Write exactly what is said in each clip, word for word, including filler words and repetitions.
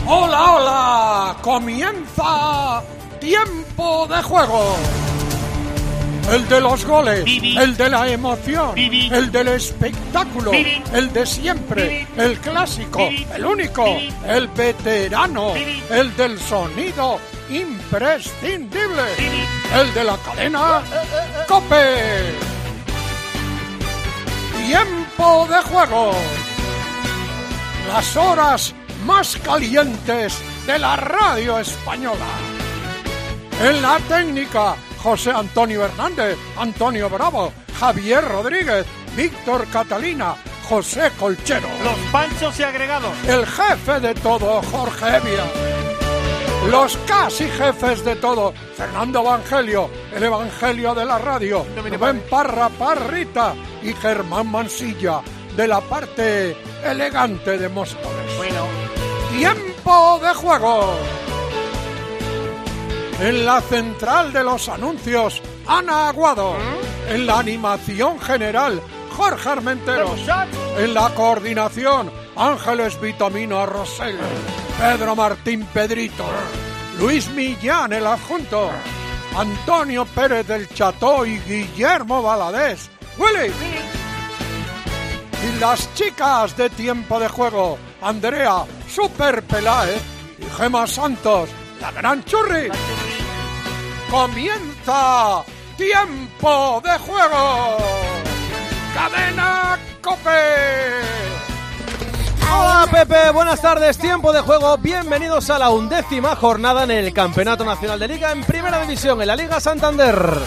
¡Hola, hola! ¡Comienza Tiempo de Juego! El de los goles, Bibi. El de la emoción, Bibi. El del espectáculo, Bibi. El de siempre, Bibi. El clásico, Bibi. El único, Bibi. El veterano, Bibi. El del sonido imprescindible, Bibi. El de la cadena COPE. Tiempo de Juego. Las horas más calientes de la radio española. En la técnica, José Antonio Hernández, Antonio Bravo, Javier Rodríguez, Víctor Catalina, José Colchero. Los panchos y agregados. El jefe de todo, Jorge Evia. Los casi jefes de todo, Fernando Evangelio, el Evangelio de la radio, Rubén Parra Parrita y Germán Mansilla, de la parte elegante de Móstoles. Bueno. Tiempo de Juego. En la central de los anuncios, Ana Aguado. ¿Mm? En la animación general, Jorge Armenteros. En la coordinación, Ángeles Vitamino Rosell. Pedro Martín Pedrito. Luis Millán, el adjunto. Antonio Pérez del Cható y Guillermo Valadez. ¡Willy! Y las chicas de Tiempo de Juego, Andrea Super Peláez y Gema Santos, la gran churri. Comienza Tiempo de Juego. Cadena COPE. Hola Pepe, buenas tardes, Tiempo de Juego. Bienvenidos a la undécima jornada en el Campeonato Nacional de Liga en Primera División, en la Liga Santander.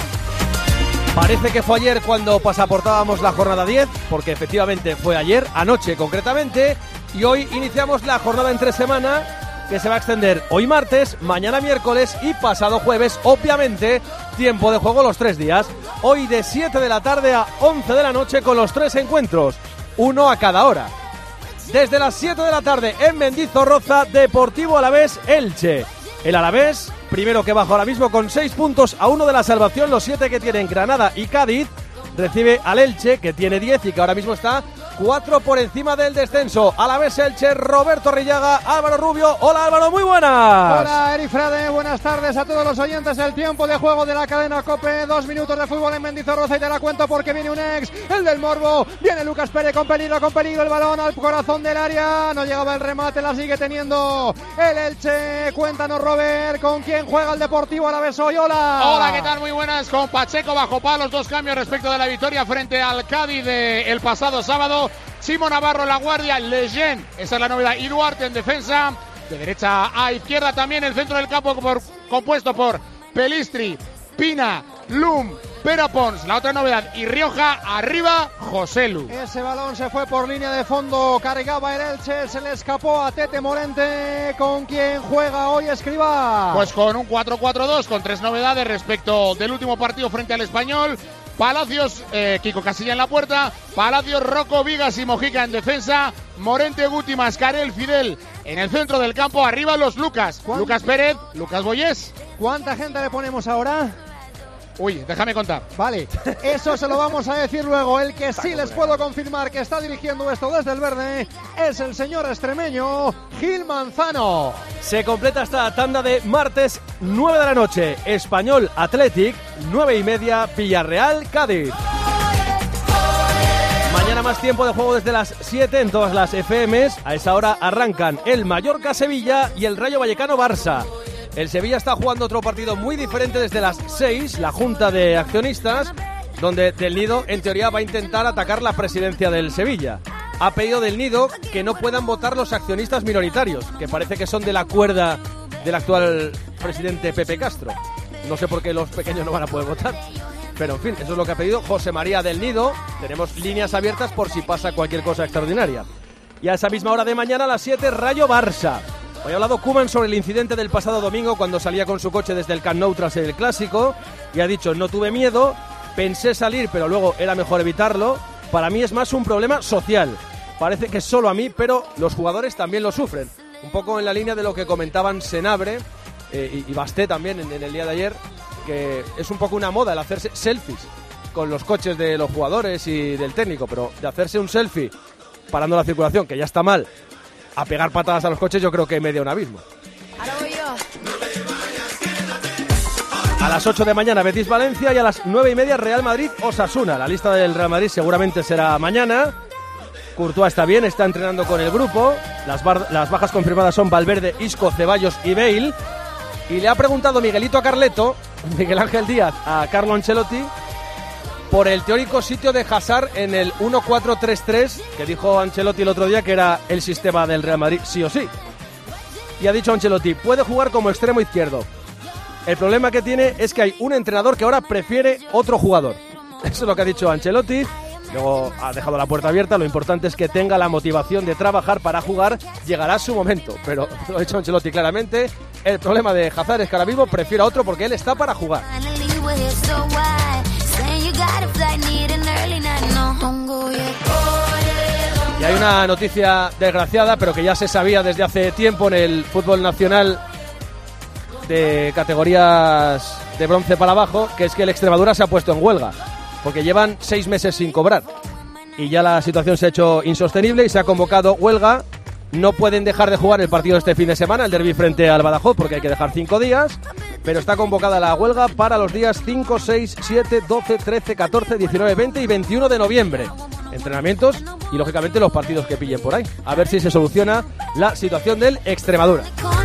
Parece que fue ayer cuando pasaportábamos la jornada diez, porque efectivamente fue ayer, anoche concretamente, y hoy iniciamos la jornada entre semana, que se va a extender hoy martes, mañana miércoles y pasado jueves, obviamente, Tiempo de Juego los tres días. Hoy de siete de la tarde a once de la noche con los tres encuentros, uno a cada hora. Desde las siete de la tarde en Mendizorroza, Deportivo Alavés Elche. El Alavés, primero que baja ahora mismo con seis puntos a uno de la salvación, los siete que tienen Granada y Cádiz, recibe al Elche, que tiene diez y que ahora mismo está cuatro por encima del descenso. Alavés Elche, Roberto Rillaga, Álvaro Rubio. Hola Álvaro, muy buenas. Hola Eri Frade, buenas tardes a todos los oyentes del Tiempo de Juego de la cadena COPE. Dos minutos de fútbol en Mendizorroza y te la cuento porque viene un ex, el del Morbo. Viene Lucas Pérez con peligro, con peligro el balón al corazón del área. No llegaba el remate, la sigue teniendo el Elche. Cuéntanos Robert, ¿con quién juega el Deportivo Alavés hoy? Hola. Hola, ¿qué tal? Muy buenas, con Pacheco bajo palos. Dos cambios respecto de la victoria frente al Cádiz de el pasado sábado. Simo Navarro en la guardia, Leyen, esa es la novedad, y Duarte en defensa, de derecha a izquierda también el centro del campo por, compuesto por Pelistri, Pina, Lum, Perapons, la otra novedad, y Rioja, arriba Joselu. Ese balón se fue por línea de fondo, cargaba el Elche, se le escapó a Tete Morente. ¿Con quién juega hoy Escribá? Pues con un cuatro cuatro dos, con tres novedades respecto del último partido frente al Español. Palacios, eh, Kiko Casilla en la puerta, Palacios, Rocco, Vigas y Mojica en defensa, Morente, Guti, Mascarel, Fidel en el centro del campo, arriba los Lucas, ¿Cuánto? Lucas Pérez, Lucas Boyés. ¿Cuánta gente le ponemos ahora? Uy, déjame contar. Vale, eso se lo vamos a decir luego. El que sí les puedo confirmar que está dirigiendo esto desde el verde es el señor extremeño Gil Manzano. Se completa esta tanda de martes, nueve de la noche. Español Athletic, nueve y media, Villarreal Cádiz. Mañana más Tiempo de Juego desde las siete en todas las F Ms. A esa hora arrancan el Mallorca Sevilla y el Rayo Vallecano Barça. El Sevilla está jugando otro partido muy diferente desde las seis, la Junta de Accionistas, donde Del Nido en teoría va a intentar atacar la presidencia del Sevilla. Ha pedido Del Nido que no puedan votar los accionistas minoritarios, que parece que son de la cuerda del actual presidente Pepe Castro. No sé por qué los pequeños no van a poder votar, pero en fin, eso es lo que ha pedido José María Del Nido. Tenemos líneas abiertas por si pasa cualquier cosa extraordinaria. Y a esa misma hora de mañana a las siete, Rayo Barça. Hoy ha hablado Koeman sobre el incidente del pasado domingo cuando salía con su coche desde el Camp Nou tras el Clásico y ha dicho: no tuve miedo, pensé salir pero luego era mejor evitarlo. Para mí es más un problema social. Parece que solo a mí, pero los jugadores también lo sufren. Un poco en la línea de lo que comentaban Senabre eh, y, y Basté también en, en el día de ayer, que es un poco una moda el hacerse selfies con los coches de los jugadores y del técnico, pero de hacerse un selfie parando la circulación, que ya está mal, a pegar patadas a los coches, yo creo que media un abismo. A las ocho de mañana Betis Valencia y a las nueve y media Real Madrid Osasuna. La lista del Real Madrid seguramente será mañana. Courtois está bien, está entrenando con el grupo. Las, bar- las bajas confirmadas son Valverde, Isco, Ceballos y Bale. Y le ha preguntado Miguelito a Carleto, Miguel Ángel Díaz, a Carlo Ancelotti, por el teórico sitio de Hazard en el uno cuatro tres tres, que dijo Ancelotti el otro día que era el sistema del Real Madrid, sí o sí. Y ha dicho Ancelotti, puede jugar como extremo izquierdo. El problema que tiene es que hay un entrenador que ahora prefiere otro jugador. Eso es lo que ha dicho Ancelotti. Luego ha dejado la puerta abierta. Lo importante es que tenga la motivación de trabajar para jugar. Llegará su momento. Pero lo ha dicho Ancelotti claramente. El problema de Hazard es que ahora mismo prefiere a otro porque él está para jugar. Y hay una noticia desgraciada, pero que ya se sabía desde hace tiempo en el fútbol nacional de categorías de bronce para abajo, que es que el Extremadura se ha puesto en huelga, porque llevan seis meses sin cobrar y ya la situación se ha hecho insostenible y se ha convocado huelga. No pueden dejar de jugar el partido este fin de semana, el derbi frente al Badajoz, porque hay que dejar cinco días, pero está convocada la huelga para los días cinco, seis, siete, doce, trece, catorce, diecinueve, veinte y veintiuno de noviembre. Entrenamientos y lógicamente los partidos que pillen por ahí. A ver si se soluciona la situación del Extremadura.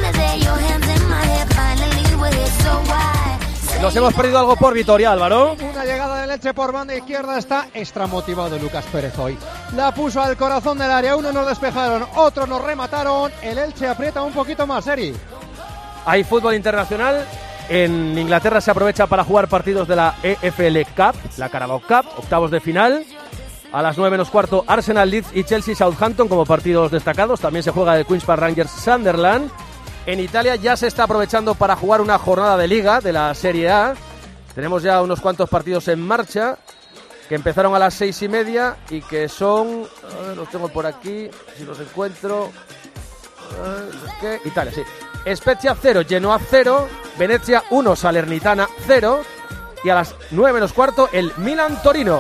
Nos hemos perdido algo por Vitoria, Álvaro. Una llegada del Elche por banda izquierda, está extra motivado Lucas Pérez hoy. La puso al corazón del área, uno nos despejaron, otro nos remataron. El Elche aprieta un poquito más, Eri. Hay fútbol internacional. En Inglaterra se aprovecha para jugar partidos de la E F L Cup, la Carabao Cup, octavos de final. A las nueve menos cuarto, Arsenal, Leeds y Chelsea Southampton como partidos destacados. También se juega el Queen's Park Rangers Sunderland. En Italia ya se está aprovechando para jugar una jornada de Liga de la Serie A. Tenemos ya unos cuantos partidos en marcha que empezaron a las seis y media y que son... A ver, los tengo por aquí, si los encuentro... ¿Qué? Italia, sí. Spezia cero, Genoa cero, Venezia uno, Salernitana cero y a las nueve menos cuarto el Milan-Torino.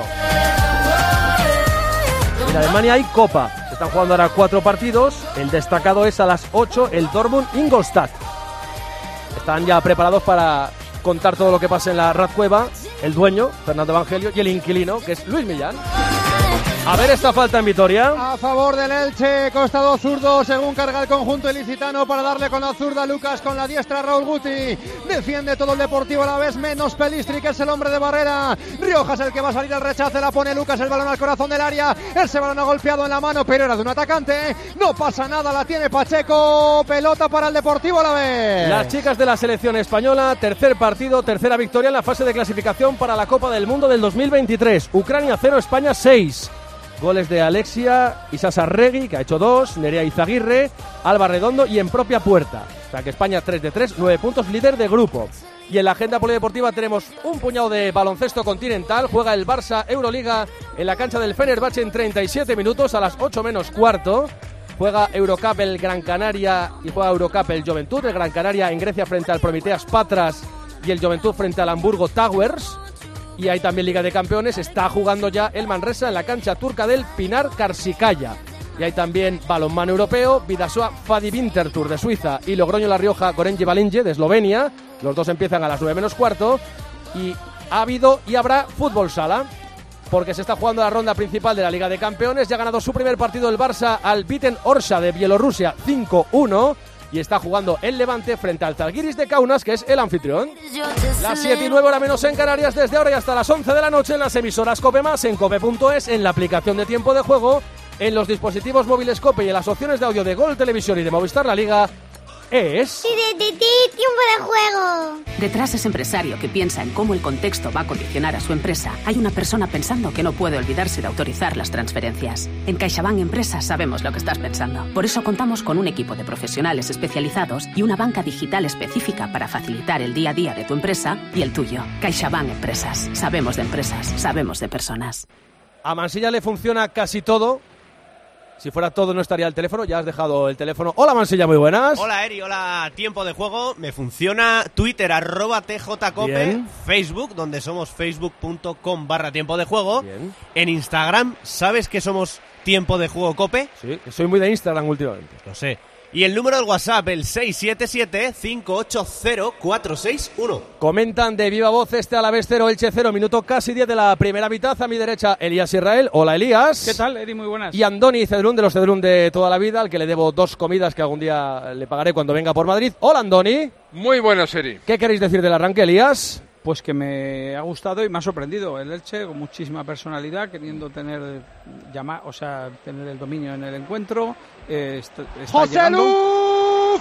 En Alemania hay Copa. Se están jugando ahora cuatro partidos. El destacado es a las ocho, el Dortmund-Ingolstadt. Están ya preparados para contar todo lo que pasa en la Radcueva. El dueño, Fernando Evangelio, y el inquilino, que es Luis Millán. A ver esta falta en Vitoria. A favor del Elche, costado zurdo, según carga el conjunto ilicitano para darle con la zurda Lucas, con la diestra Raúl Guti. Defiende todo el Deportivo a la vez, menos Pelistri, que es el hombre de barrera. Riojas el que va a salir al rechace, la pone Lucas, el balón al corazón del área. Ese balón ha golpeado en la mano, pero era de un atacante. No pasa nada, la tiene Pacheco. Pelota para el Deportivo a la vez. Las chicas de la selección española, tercer partido, tercera victoria en la fase de clasificación para la Copa del Mundo del dos mil veintitrés. Ucrania cero, España seis. Goles de Alexia Isasa Regui, que ha hecho dos, Nerea Izaguirre, Alba Redondo y en propia puerta. O sea que España tres de tres, nueve puntos, líder de grupo. Y en la agenda polideportiva tenemos un puñado de baloncesto continental. Juega el Barça Euroliga en la cancha del Fenerbahce en treinta y siete minutos a las ocho menos cuarto. Juega Eurocup el Gran Canaria y juega Eurocup el Juventud. El Gran Canaria en Grecia frente al Prometeas Patras y el Juventud frente al Hamburgo Towers. Y hay también Liga de Campeones, está jugando ya el Manresa en la cancha turca del Pinar Karsikaya. Y hay también balonmano europeo, Vidasoa Fadi Winterthur de Suiza y Logroño La Rioja Gorenje Valinje de Eslovenia. Los dos empiezan a las nueve menos cuarto. Y ha habido y habrá fútbol sala, porque se está jugando la ronda principal de la Liga de Campeones. Ya ha ganado su primer partido el Barça al Biten Orsha de Bielorrusia cinco uno. Y está jugando el Levante frente al Zalgiris de Kaunas, que es el anfitrión. Las siete y nueve hora menos en Canarias, desde ahora y hasta las once de la noche en las emisoras COPE Más, en cope punto es, en la aplicación de Tiempo de Juego, en los dispositivos móviles COPE y en las opciones de audio de Gol Televisión y de Movistar La Liga. Es... ¡Tiempo de juego! Detrás de ese empresario que piensa en cómo el contexto va a condicionar a su empresa, hay una persona pensando que no puede olvidarse de autorizar las transferencias. En CaixaBank Empresas sabemos lo que estás pensando. Por eso contamos con un equipo de profesionales especializados y una banca digital específica para facilitar el día a día de tu empresa y el tuyo. CaixaBank Empresas. Sabemos de empresas, sabemos de personas. A Mansilla le funciona casi todo. Si fuera todo no estaría el teléfono, ya has dejado el teléfono. Hola Mansilla, muy buenas. Hola Eri, hola Tiempo de Juego. Me funciona Twitter, arroba tjcope. Bien. Facebook, donde somos facebook punto com barra Tiempo de Juego. Bien. En Instagram, ¿sabes que somos Tiempo de Juego Cope. Sí, que soy muy de Instagram últimamente. Lo sé. Y el número del WhatsApp, el seis siete siete, cinco ocho cero, cuatro seis uno. Comentan de viva voz este Alavés cero, Elche cero, minuto casi diez de la primera mitad. A mi derecha, Elías Israel. Hola, Elías. ¿Qué tal, Edi? Muy buenas. Y Andoni Cedrún, de los Cedrún de toda la vida, al que le debo dos comidas que algún día le pagaré cuando venga por Madrid. Hola, Andoni. Muy buena serie. ¿Qué queréis decir del arranque, Elías? Pues que me ha gustado y me ha sorprendido el Elche, con muchísima personalidad, queriendo tener llama, o sea, tener el dominio en el encuentro. Eh, está, está ¡José llegando. Lu!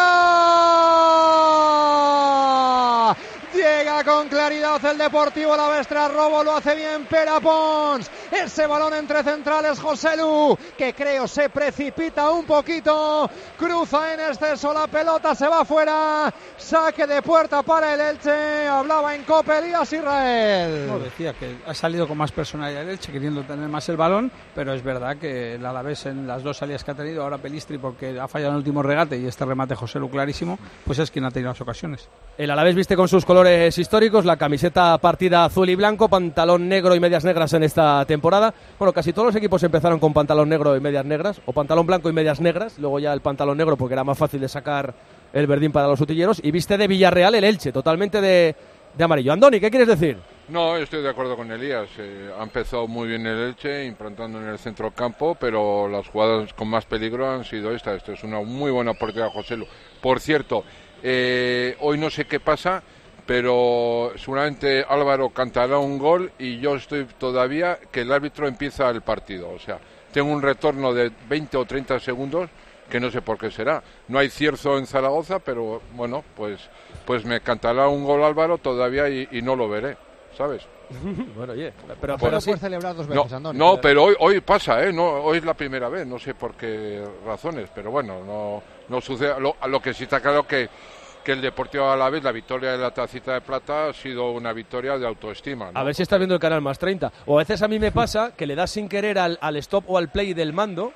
¡Fuera! Llega con claridad el Deportivo Alavés tras robo, lo hace bien Pere Pons. Ese balón entre centrales, José Lu, que creo se precipita un poquito, cruza en exceso la pelota, se va fuera, saque de puerta para el Elche. Hablaba en Cope Elías Israel. No, decía que ha salido con más personalidad el Elche, queriendo tener más el balón, pero es verdad que el Alavés en las dos salidas que ha tenido, ahora Pelistri porque ha fallado en el último regate y este remate José Lu clarísimo, pues es quien ha tenido las ocasiones. El Alavés viste con sus colores históricos, la camiseta partida azul y blanco, pantalón negro y medias negras en esta temporada. Bueno, casi todos los equipos empezaron con pantalón negro y medias negras, o pantalón blanco y medias negras, luego ya el pantalón negro porque era más fácil de sacar el verdín para los utilleros, y viste de Villarreal el Elche, totalmente de, de amarillo. Andoni, ¿qué quieres decir? No, estoy de acuerdo con Elías. Eh, ha empezado muy bien el Elche, implantando en el centro del campo, pero las jugadas con más peligro han sido estas. Esto es una muy buena oportunidad, José Lu. Por cierto, eh, hoy no sé qué pasa, pero seguramente Álvaro cantará un gol y yo estoy todavía que el árbitro empieza el partido. O sea, tengo un retorno de veinte o treinta segundos que no sé por qué será. No hay cierzo en Zaragoza, pero bueno, pues pues me cantará un gol Álvaro todavía y, y no lo veré, ¿sabes? Bueno, oye, pero, Pero pero sí. puedes celebrar dos veces, No, Andoni. no, pero hoy hoy pasa, ¿eh? No, hoy es la primera vez, no sé por qué razones, pero bueno, no no sucede. Lo, lo que sí está claro que que el Deportivo Alavés, la victoria de la tacita de plata, ha sido una victoria de autoestima, ¿no? A ver si estás viendo el canal más treinta. O a veces a mí me pasa que le das sin querer al, al stop o al play del mando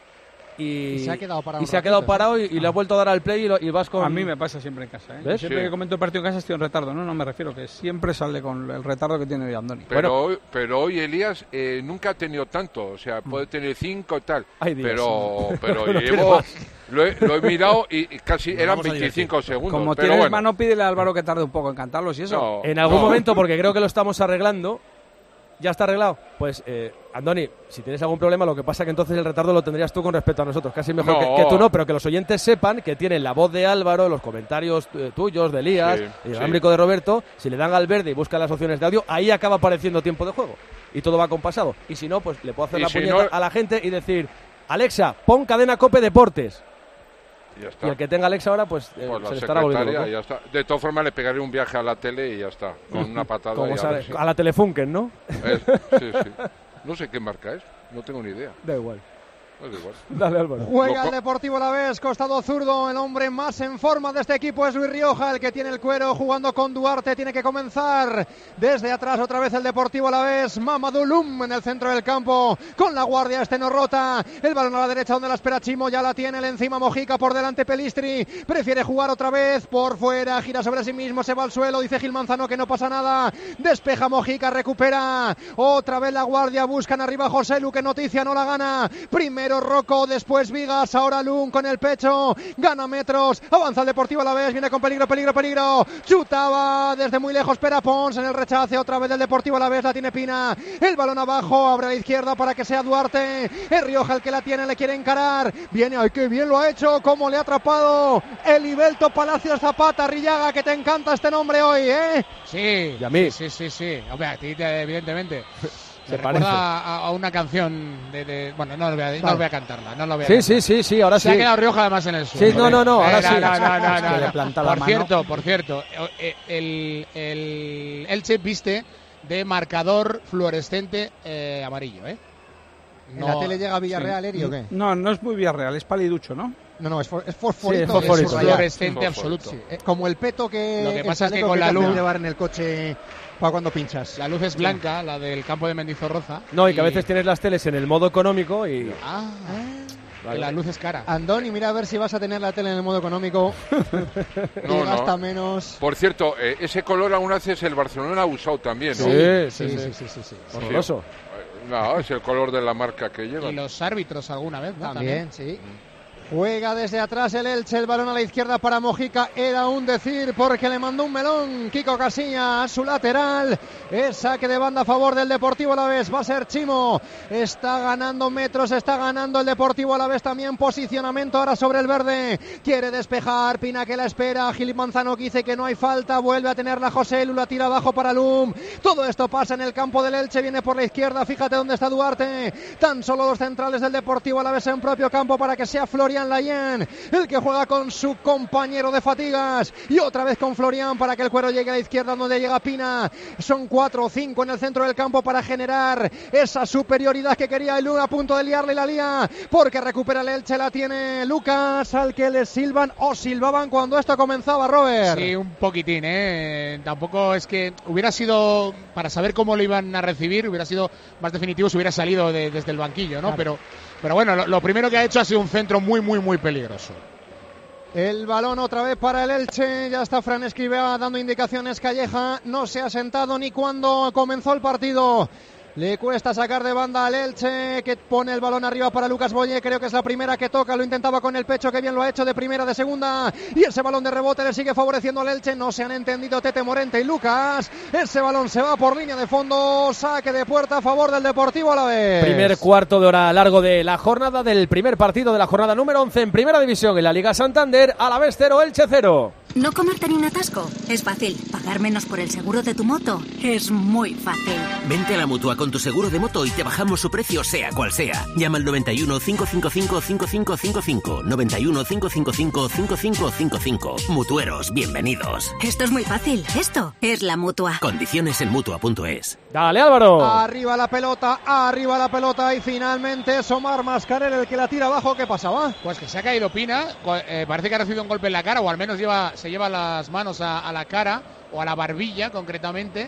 y, Y se ha quedado parado y un se ha quedado ratito, parado ¿sí? y, y le Ah. ha vuelto a dar al play y, lo, y vas con... A mí me pasa siempre en casa, ¿eh? ¿Ves? Siempre Sí. que comento el partido en casa estoy en retardo. No, no me refiero, que siempre sale con el retardo que tiene hoy Andoni. Pero, Bueno. hoy, pero hoy Elías eh, nunca ha tenido tanto, o sea, puede tener cinco y tal, Ay, Dios. pero pero No tiene llevo, más. lo he, lo he mirado y y casi Nos eran vamos a veinticinco segundos, Como pero tienes bueno. mano, pídele a Álvaro que tarde un poco en cantarlos y eso. No, En algún no. momento, porque creo que lo estamos arreglando, ya está arreglado. Pues, eh, Andoni, si tienes algún problema, lo que pasa que entonces el retardo lo tendrías tú con respecto a nosotros. Casi mejor No. que, que tú no, pero que los oyentes sepan que tienen la voz de Álvaro, los comentarios eh, tuyos, de Elías, Sí, y el sí. ámbrico de Roberto. Si le dan al verde y buscan las opciones de audio, ahí acaba apareciendo tiempo de juego. Y todo va compasado. Y si no, pues le puedo hacer Y la si puñeta no- a la gente y decir: Alexa, pon cadena Cope Deportes. Ya está. Y el que tenga Alexa ahora, pues, eh, Pues la se le estará volviendo secretaria, loco. ya está. De todas formas, le pegaré un viaje a la tele y ya está, con una patada. Como y a sabe- ver si- a la Telefunken, ¿no? Es- sí, sí. No sé qué marca es, no tengo ni idea. Da igual. No es igual. Dale, Álvaro. Juega Lo- el Deportivo Alavés, costado zurdo, el hombre más en forma de este equipo es Luis Rioja, el que tiene el cuero jugando con Duarte, tiene que comenzar desde atrás otra vez el Deportivo Alavés, Mamadou Loum en el centro del campo, con la guardia, este no rota, el balón a la derecha donde la espera Chimo, ya la tiene, el encima Mojica, por delante Pelistri, prefiere jugar otra vez, por fuera, gira sobre sí mismo, se va al suelo, dice Gil Manzano que no pasa nada, despeja Mojica, recupera, otra vez la guardia, buscan arriba José Lu, que noticia, no la gana, primero Rocco, después Vigas, ahora Lun con el pecho, gana metros, avanza el Deportivo Alavés, viene con peligro, peligro, peligro, chutaba desde muy lejos Pere Pons en el rechace, otra vez del Deportivo Alavés, la tiene Pina, el balón abajo, abre a la izquierda para que sea Duarte, es Rioja el que la tiene, le quiere encarar, viene, ay que bien lo ha hecho, cómo le ha atrapado Elivelto Palacios Zapata, Rillaga, que te encanta este nombre hoy, ¿eh? Sí, Y a mí. sí, sí, sí. Hombre, a ti, te- evidentemente. Se Me parece. recuerda a, a una canción de, de- bueno, no lo voy a, no Vale. voy a cantarla, no lo voy a Sí, cantar. sí, sí, sí, ahora Se sí. ha quedado Rioja además en el suelo. Sí, no, no, no, ahora Eh, sí. No, no, no, Es que no, le no. planta la Por mano. cierto, por cierto, eh, el, el Elche viste de marcador fluorescente eh, amarillo, ¿eh? ¿En la tele llega Villarreal, Eri, o qué? No, no es muy Villarreal, es paliducho, ¿no? No, no, es, for, es fosforito. Sí, es fosforito. de subrayar. Fluorescente Fosforito. absoluto. Sí, eh, como el peto que, Lo que el pasa es que chaleco con la te hacen luz- llevar en el coche para cuando pinchas. La luz es blanca, la del campo de Mendizorroza. No, y que a veces tienes las teles en el modo económico y... Ah, Vale. que la luz es cara. Andoni, mira a ver si vas a tener la tele en el modo económico y No, no. gasta menos. Por cierto, eh, ese color aún haces el Barcelona ha usado también, ¿no? Sí, sí, Sí, sí. sí, sí, sí, sí. Horroroso. No, es el color de la marca que lleva. Y los árbitros alguna vez, ¿no? También, También. sí. Juega desde atrás el Elche, el balón a la izquierda para Mojica, era un decir porque le mandó un melón Kiko Casilla a su lateral. Es saque de banda a favor del Deportivo Alavés, va a ser Chimo, está ganando metros, está ganando el Deportivo Alavés también, posicionamiento ahora sobre el verde, quiere despejar, Pina que la espera, Gil Manzano que dice que no hay falta, vuelve a tenerla José Lu, la tira abajo para Lum, todo esto pasa en el campo del Elche, viene por la izquierda, fíjate dónde está Duarte, tan solo dos centrales del Deportivo Alavés en propio campo para que sea Florian Layén, el que juega con su compañero de fatigas, y otra vez con Florian para que el cuero llegue a la izquierda donde llega Pina. Son cuatro o cinco en el centro del campo para generar esa superioridad que quería el Luna, a punto de liarle la lía, porque recupera el Elche, la tiene Lucas, al que le silban o silbaban cuando esto comenzaba, Robert. Sí, un poquitín, ¿eh? Tampoco es que hubiera sido, para saber cómo lo iban a recibir, hubiera sido más definitivo si hubiera salido de, desde el banquillo, ¿no? Claro. Pero Pero bueno, lo, lo primero que ha hecho ha sido un centro muy, muy, muy peligroso. El balón otra vez para el Elche, ya está Fran Escribá dando indicaciones, Calleja no se ha sentado ni cuando comenzó el partido. Le cuesta sacar de banda al Elche, que pone el balón arriba para Lucas Boye, creo que es la primera que toca, lo intentaba con el pecho, que bien lo ha hecho de primera, de segunda, y ese balón de rebote le sigue favoreciendo al Elche, no se han entendido Tete Morente y Lucas, ese balón se va por línea de fondo, saque de puerta a favor del Deportivo Alavés. Primer cuarto de hora largo de la jornada, del primer partido de la jornada número once en Primera División en la Liga Santander, Alavés cero, Elche cero. ¿No comerte ni un atasco? Es fácil. ¿Pagar menos por el seguro de tu moto? Es muy fácil. Vente a la Mutua con tu seguro de moto y te bajamos su precio sea cual sea. Llama al noventa y uno, cinco cinco cinco, cinco cinco cinco cinco. noventa y uno, cinco cinco cinco, cinco cinco cinco cinco. Mutueros, bienvenidos. Esto es muy fácil. Esto es la Mutua. Condiciones en Mutua punto es. Dale, Álvaro. Arriba la pelota, arriba la pelota y finalmente es Omar Mascarell el que la tira abajo. ¿Qué pasaba? Pues que se ha caído Pina, eh, parece que ha recibido un golpe en la cara, o al menos lleva, se lleva las manos a, a la cara, o a la barbilla concretamente,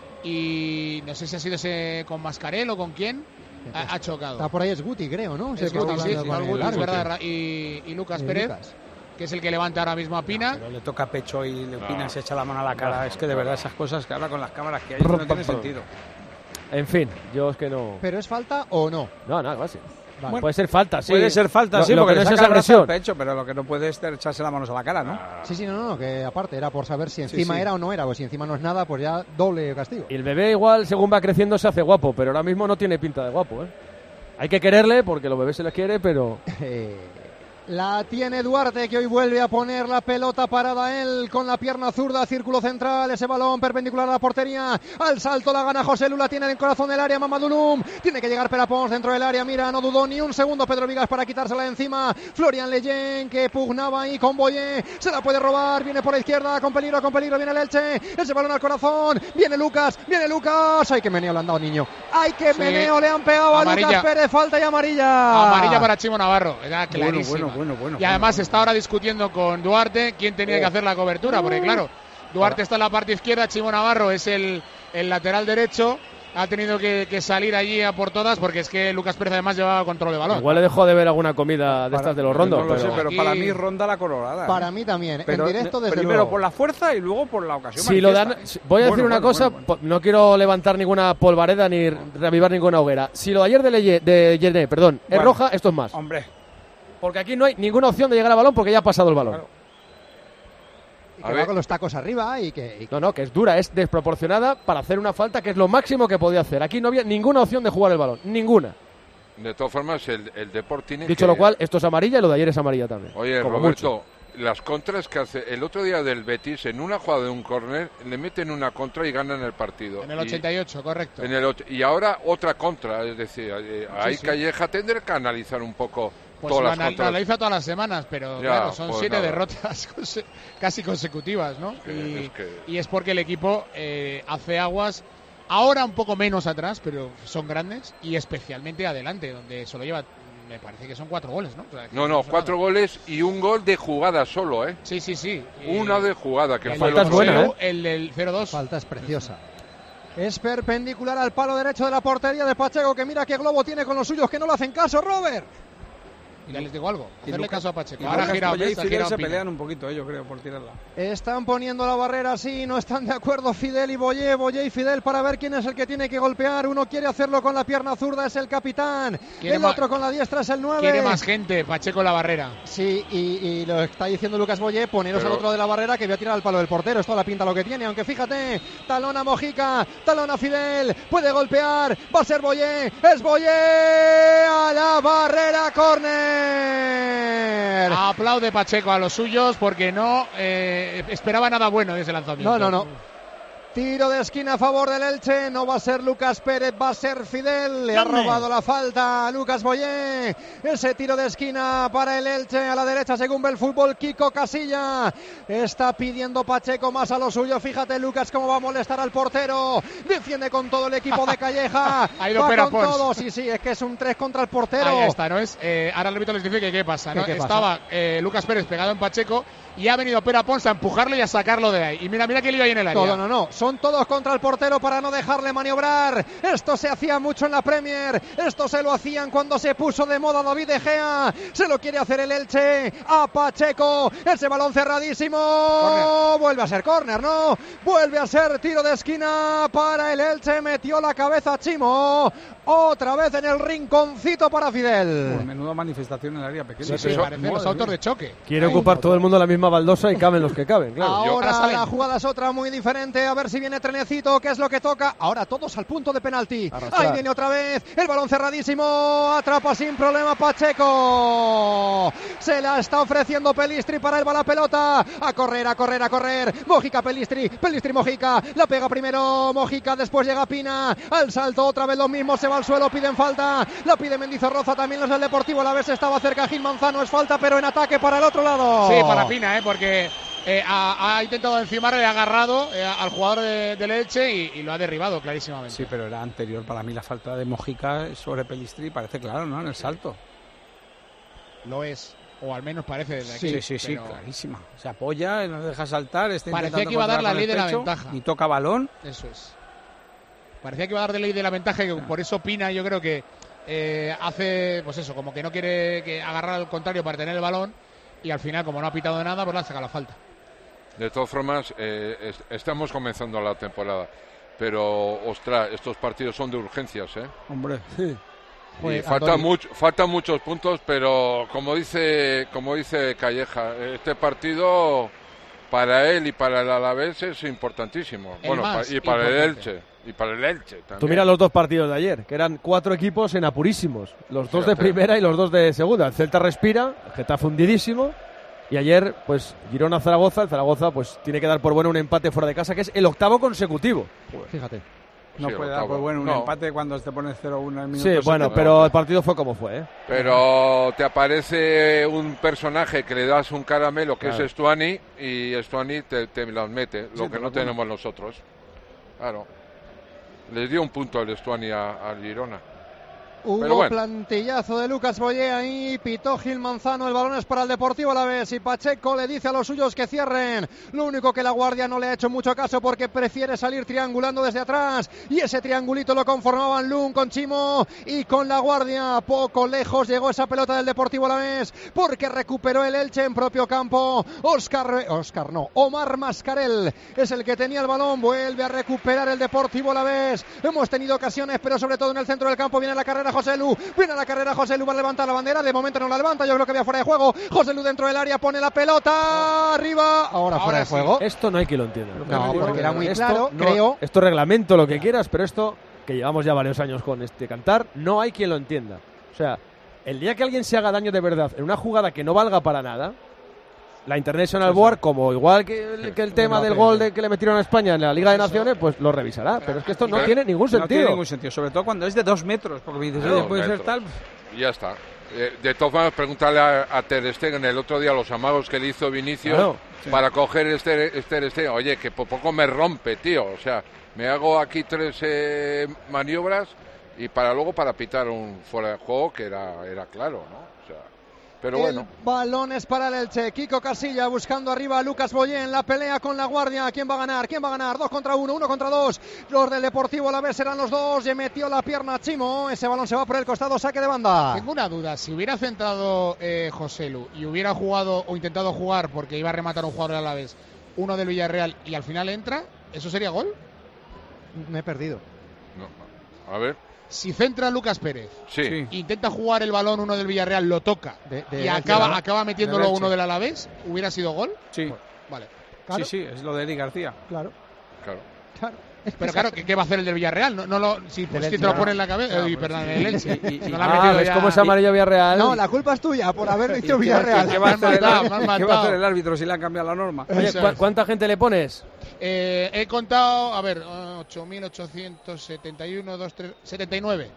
y no sé si ha sido ese con Mascarell o con quién, ha, ha chocado. Está por ahí es Guti, creo, ¿no? Es Guti, sí, sí, Guti, es verdad, y, y Lucas y Pérez. Lucas. Que es el que levanta ahora mismo a Pina. No, pero le toca pecho y le Pina no. se echa la mano a la cara. No. Es que de verdad esas cosas que ahora con las cámaras que hay no tiene sentido. En fin, yo es que no... ¿Pero es falta o no? No, nada, casi. Vale. Bueno, puede ser falta, sí. Puede ser falta, lo, sí, lo porque que no le es saca agresión. El pecho, pero lo que no puede es echarse las manos a la cara, ¿no? Sí, sí, no, no, que aparte era por saber si encima sí, sí. era o no era, pues si encima no es nada, pues ya doble castigo. Y el bebé igual, según va creciendo, se hace guapo, pero ahora mismo no tiene pinta de guapo, ¿eh? Hay que quererle, porque los bebés se les quiere, pero... La tiene Duarte, que hoy vuelve a poner la pelota parada él con la pierna zurda, círculo central, ese balón perpendicular a la portería, al salto la gana José Lu, la tiene en el corazón del área Mamadou Lum, tiene que llegar Perapons dentro del área, mira, no dudó ni un segundo Pedro Vigas para quitársela de encima, Florian Layén que pugnaba ahí con Boye, se la puede robar, viene por la izquierda, con peligro, con peligro, viene el Elche, ese balón al corazón, viene Lucas, viene Lucas, ay que meneo le han dado niño, ay que sí. meneo le han pegado amarilla. A Lucas Pérez, falta y amarilla. Amarilla para Chimo Navarro, era clarísima. Bueno, bueno, bueno, bueno, y además bueno. está ahora discutiendo con Duarte quién tenía oh. que hacer la cobertura, porque claro, Duarte está en la parte izquierda, Chimo Navarro es el, el lateral derecho, ha tenido que, que salir allí a por todas, porque es que Lucas Pérez además llevaba control de balón. Igual le dejó de ver alguna comida de para, estas de los rondos. No lo pero... sé, pero aquí... para mí ronda la colorada. Para ¿eh? mí también, pero en directo desde primero luego. por la fuerza y luego por la ocasión. Si lo dan, voy a decir bueno, una bueno, cosa, bueno, bueno. no quiero levantar ninguna polvareda ni reavivar ninguna hoguera. Si lo de ayer de Leye, de Yené, perdón, es bueno, roja, esto es más. Hombre. Porque aquí no hay ninguna opción de llegar al balón porque ya ha pasado el balón. Claro. Y que va con los tacos arriba y que... Y... No, no, que es dura, es desproporcionada para hacer una falta que es lo máximo que podía hacer. Aquí no había ninguna opción de jugar el balón, ninguna. De todas formas, el, el deporte tiene Dicho que... lo cual, esto es amarilla y lo de ayer es amarilla también. Oye, Roberto, mucho. Las contras que hace el otro día del Betis, en una jugada de un córner, le meten una contra y ganan el partido. En el ochenta y ocho, y, correcto. En el, y ahora otra contra, es decir, eh, sí, ahí sí. Calleja tendrá que analizar un poco... Pues lo, anal- lo analiza todas las semanas, pero ya, claro, son pues siete nada. derrotas conse- casi consecutivas, ¿no? Es que, y, es que... y es porque el equipo eh, hace aguas, ahora un poco menos atrás, pero son grandes, y especialmente adelante, donde solo lleva, me parece que son cuatro goles, ¿no? O sea, no, no, cuatro nada. goles y un gol de jugada solo, ¿eh? Sí, sí, sí. Una eh, de jugada, que el fue falta es buena, ¿eh? El del cero dos. Falta es preciosa. Es perpendicular al palo derecho de la portería de Pacheco, que mira qué globo tiene con los suyos, que no le hacen caso, Robert. Ya les digo algo, hacerle Lucas, caso a Pacheco. Y Ahora Lucas gira Boyé y Oves, Fidel gira se Pina. pelean un poquito, eh, yo creo, por tirarla. Están poniendo la barrera, sí, no están de acuerdo Fidel y Boyé, Boyé y Fidel para ver quién es el que tiene que golpear. Uno quiere hacerlo con la pierna zurda, es el capitán. El ma- otro con la diestra es el nueve. Quiere más gente, Pacheco en la barrera. Sí, y, y lo está diciendo Lucas Boyé, poneros Pero... al otro de la barrera que voy a tirar al palo del portero. Esto la pinta lo que tiene, aunque fíjate, talón a Mojica, talón a Fidel, puede golpear, va a ser Boyé, es Boyé a la barrera, córner. Aplaude Pacheco a los suyos porque no eh, esperaba nada bueno de ese lanzamiento. No, no, no. Tiro de esquina a favor del Elche, no va a ser Lucas Pérez, va a ser Fidel, le ha robado la falta a Lucas Boyé, ese tiro de esquina para el Elche, a la derecha según ve el fútbol, Kiko Casilla, está pidiendo Pacheco más a lo suyo, fíjate Lucas cómo va a molestar al portero, defiende con todo el equipo de Calleja, ha ido va Pera con Pons. todo, sí, sí, es que es un tres contra el portero. Ahí está, ¿no es? Eh, ahora el árbitro les dice que qué pasa, ¿no? ¿Qué, qué Estaba pasa? eh, Lucas Pérez pegado en Pacheco y ha venido Pera Pons a empujarlo y a sacarlo de ahí. Y mira, mira que lío ahí en el área. Todo, no, no, son todos contra el portero para no dejarle maniobrar. Esto se hacía mucho en la Premier, esto se lo hacían cuando se puso de moda David De Gea, se lo quiere hacer el Elche a Pacheco, ese balón cerradísimo, corner. Vuelve a ser córner, ¿no? Vuelve a ser tiro de esquina para el Elche, metió la cabeza Chimo, otra vez en el rinconcito para Fidel. Pues menuda manifestación en el área pequeña. Sí, sí, sí, parecen los autos de choque. Quiere Ahí, ocupar todo el mundo la misma baldosa y caben los que caben, claro. Ahora Yo, la jugada es otra muy diferente, a ver si viene Trenecito, qué es lo que toca. Ahora todos al punto de penalti. Arrastrar. Ahí viene otra vez, el balón cerradísimo, atrapa sin problema Pacheco. Se la está ofreciendo Pelistri para el bala pelota. A correr, a correr, a correr. Mojica, Pelistri, Pelistri, Mojica. La pega primero Mojica, después llega Pina. Al salto otra vez lo mismo, se va al suelo, piden falta. La pide Mendizorroza, también los del Deportivo. La vez estaba cerca Gil Manzano, es falta, pero en ataque para el otro lado. Sí, para Pina, ¿eh? Porque eh, ha, ha intentado encimarle, ha agarrado eh, al jugador de, del Elche y, y lo ha derribado clarísimamente. Sí, pero era anterior para mí la falta de Mojica sobre Pelistri, parece claro, ¿no? En el salto. Lo es, o al menos parece desde aquí. Sí, sí, sí, pero... clarísima. Se apoya, no deja saltar. Está parecía que iba a dar la ley de la ventaja. Ni toca balón. Eso es. Parecía que iba a dar la ley de la ventaja y que por eso Pina, yo creo que eh, hace, pues eso, como que no quiere que agarrar al contrario para tener el balón y al final, como no ha pitado nada, pues le ha sacado la falta. De todas formas, eh, est- estamos comenzando la temporada, pero, ostras, estos partidos son de urgencias, ¿eh? Hombre, sí. Y faltan, much, faltan muchos puntos, pero como dice, como dice Calleja, este partido para él y para el Alavés es importantísimo. El bueno, pa- y para importante. el Elche. Y para el Elche también. Tú mira los dos partidos de ayer, que eran cuatro equipos en apurísimos. Los dos Fíjate. de primera y los dos de segunda. El Celta respira, el Getafe hundidísimo. Y ayer, pues, Girona-Zaragoza. El Zaragoza, pues, tiene que dar por bueno un empate fuera de casa, que es el octavo consecutivo. Fíjate. No Sí, puede octavo. dar por bueno un No. empate cuando te pones cero uno en el minuto. Sí, bueno, setenta. pero el partido fue como fue, ¿eh? Pero te aparece un personaje que le das un caramelo, que Claro. es Estuani, y Estuani te, te las mete, lo Sí, que te no lo pone. tenemos nosotros. Claro. Les dio un punto el Estuani a, a Girona. Hubo Pero bueno. plantillazo de Lucas Boyé ahí, pitó Gil Manzano, el balón es para el Deportivo Alavés y Pacheco le dice a los suyos que cierren. Lo único que la Guardia no le ha hecho mucho caso porque prefiere salir triangulando desde atrás y ese triangulito lo conformaban Lun con Chimo y con la Guardia. Poco lejos llegó esa pelota del Deportivo Alavés porque recuperó el Elche en propio campo. Oscar, Oscar no, Omar Mascarel es el que tenía el balón, vuelve a recuperar el Deportivo Alavés. Hemos tenido ocasiones, pero sobre todo en el centro del campo viene la carrera José Lu, viene a la carrera José Lu, va a levantar la bandera, de momento no la levanta, yo creo que había fuera de juego. José Lu dentro del área, pone la pelota arriba, ahora, Ahora fuera de sí. juego. Esto no hay quien lo entienda. No, porque era muy Esto claro, no- creo. Esto reglamento, lo que quieras, pero esto, que llevamos ya varios años con este cantar, no hay quien lo entienda. O sea, el día que alguien se haga daño de verdad en una jugada que no valga para nada, la International Board, como igual que el, que el tema del gol de que le metieron a España en la Liga de Naciones, pues lo revisará. Pero es que esto no Pero- tiene ningún No tiene sentido. ningún sentido, sobre todo cuando es de dos metros, porque me dices, De oye, dos puede ser metros. tal. Y ya está. Eh, de todas formas, pregúntale a, a Ter Stegen el otro día los amagos que le hizo Vinicius Claro, sí. para coger este, este Stegen. Oye, que por poco me rompe, tío. O sea, me hago aquí tres eh, maniobras y para luego para pitar un fuera de juego que era, era claro, ¿no? O sea, Pero el bueno. balón es para el Elche. Kiko Casilla buscando arriba a Lucas Boyé en la pelea con La Guardia. ¿Quién va a ganar? ¿Quién va a ganar? Dos contra uno, uno contra dos. Los del Deportivo Alavés serán los dos. Y metió la pierna Chimo. Ese balón se va por el costado, saque de banda. Tengo una duda. Si hubiera centrado eh, Joselu y hubiera jugado o intentado jugar porque iba a rematar un jugador del Alavés, uno del Villarreal, y al final entra, ¿eso sería gol? Me he perdido. No. A ver. Si centra Lucas Pérez, sí. intenta jugar el balón uno del Villarreal, lo toca de, de y acaba, acaba metiéndolo uno del Alavés, ¿hubiera sido gol? Sí. Vale. Claro. Sí, sí, es lo de Eli García. Claro. Claro. Claro. Pero claro, ¿qué, ¿qué va a hacer el del Villarreal? No, no lo, si pues, te lo pone en la cabeza. No, y, perdón, en el Elche. Y, y, no ah, ¿ves ya... cómo es amarillo Villarreal? No, la culpa es tuya por haberlo hecho Villarreal. ¿Qué va a hacer el, ¿Qué va a hacer el árbitro si le han cambiado la norma? Oye, ¿cu ¿cuánta gente le pones? Eh, he contado, a ver, ocho mil ochocientos setenta y uno, dos, tres, setenta y nueve.